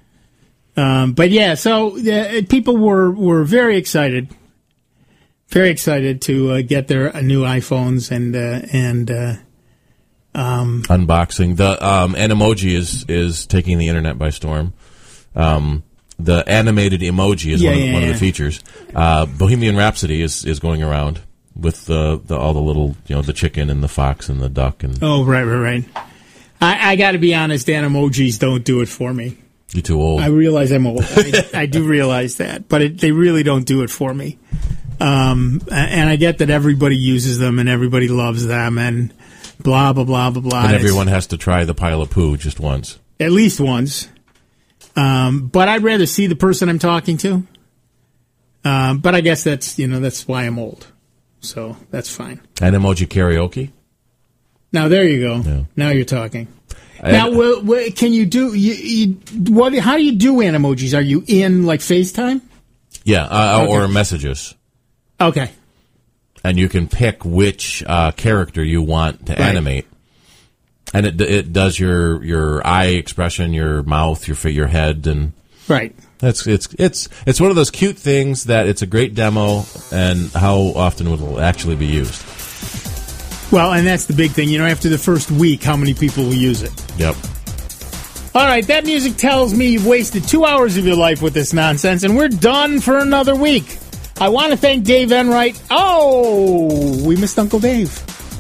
Um, but yeah, so uh, people were, were very excited. Very excited to uh, get their uh, new iPhones and uh, and uh, um, unboxing. The um, Animoji is is taking the internet by storm. Um, the animated emoji is yeah, one, of, yeah, one yeah. of the features. Uh, Bohemian Rhapsody is, is going around with the, the all the little you know the chicken and the fox and the duck and. Oh right right right. I, I got to be honest, Animojis don't do it for me. You're too old. I realize I'm old. I, I do realize that, but it, they really don't do it for me. Um, and I get that everybody uses them and everybody loves them and blah, blah, blah, blah, blah. And everyone has to try the pile of poo just once. At least once. Um, but I'd rather see the person I'm talking to. Um, but I guess that's, you know, that's why I'm old. So that's fine. Animoji karaoke? Now, there you go. Yeah. Now you're talking. Now, will, will, can you do, you, you, what? How do you do Animojis? Are you in, like, FaceTime? Yeah, uh, okay. or messages. Okay. And you can pick which uh, character you want to right. animate. And it it does your, your eye expression, your mouth, your your head, and right. That's it's it's it's one of those cute things that it's a great demo, and how often will it actually be used? Well, and that's the big thing. You know, after the first week, how many people will use it? Yep. All right, that music tells me you've wasted two hours of your life with this nonsense, and we're done for another week. I want to thank Dave Enright. Oh, we missed Uncle Dave.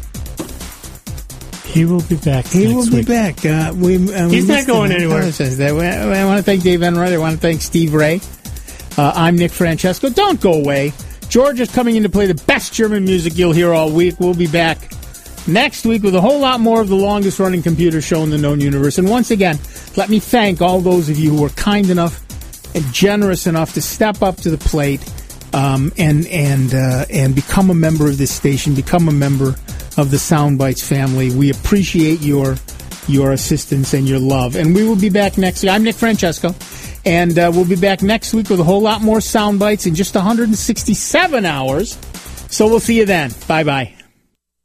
He will be back He next will week. be back. Uh, we, uh, we He's not going anywhere. I want to thank Dave Enright. I want to thank Steve Ray. Uh, I'm Nick Francesco. Don't go away. George is coming in to play the best German music you'll hear all week. We'll be back next week with a whole lot more of the longest-running computer show in the known universe. And once again, let me thank all those of you who were kind enough and generous enough to step up to the plate um, and and uh, and become a member of this station, become a member of the Soundbites family. We appreciate your your assistance and your love. And we will be back next week. I'm Nick Francesco, and uh, we'll be back next week with a whole lot more Soundbites in just one hundred sixty-seven hours. So we'll see you then. Bye-bye.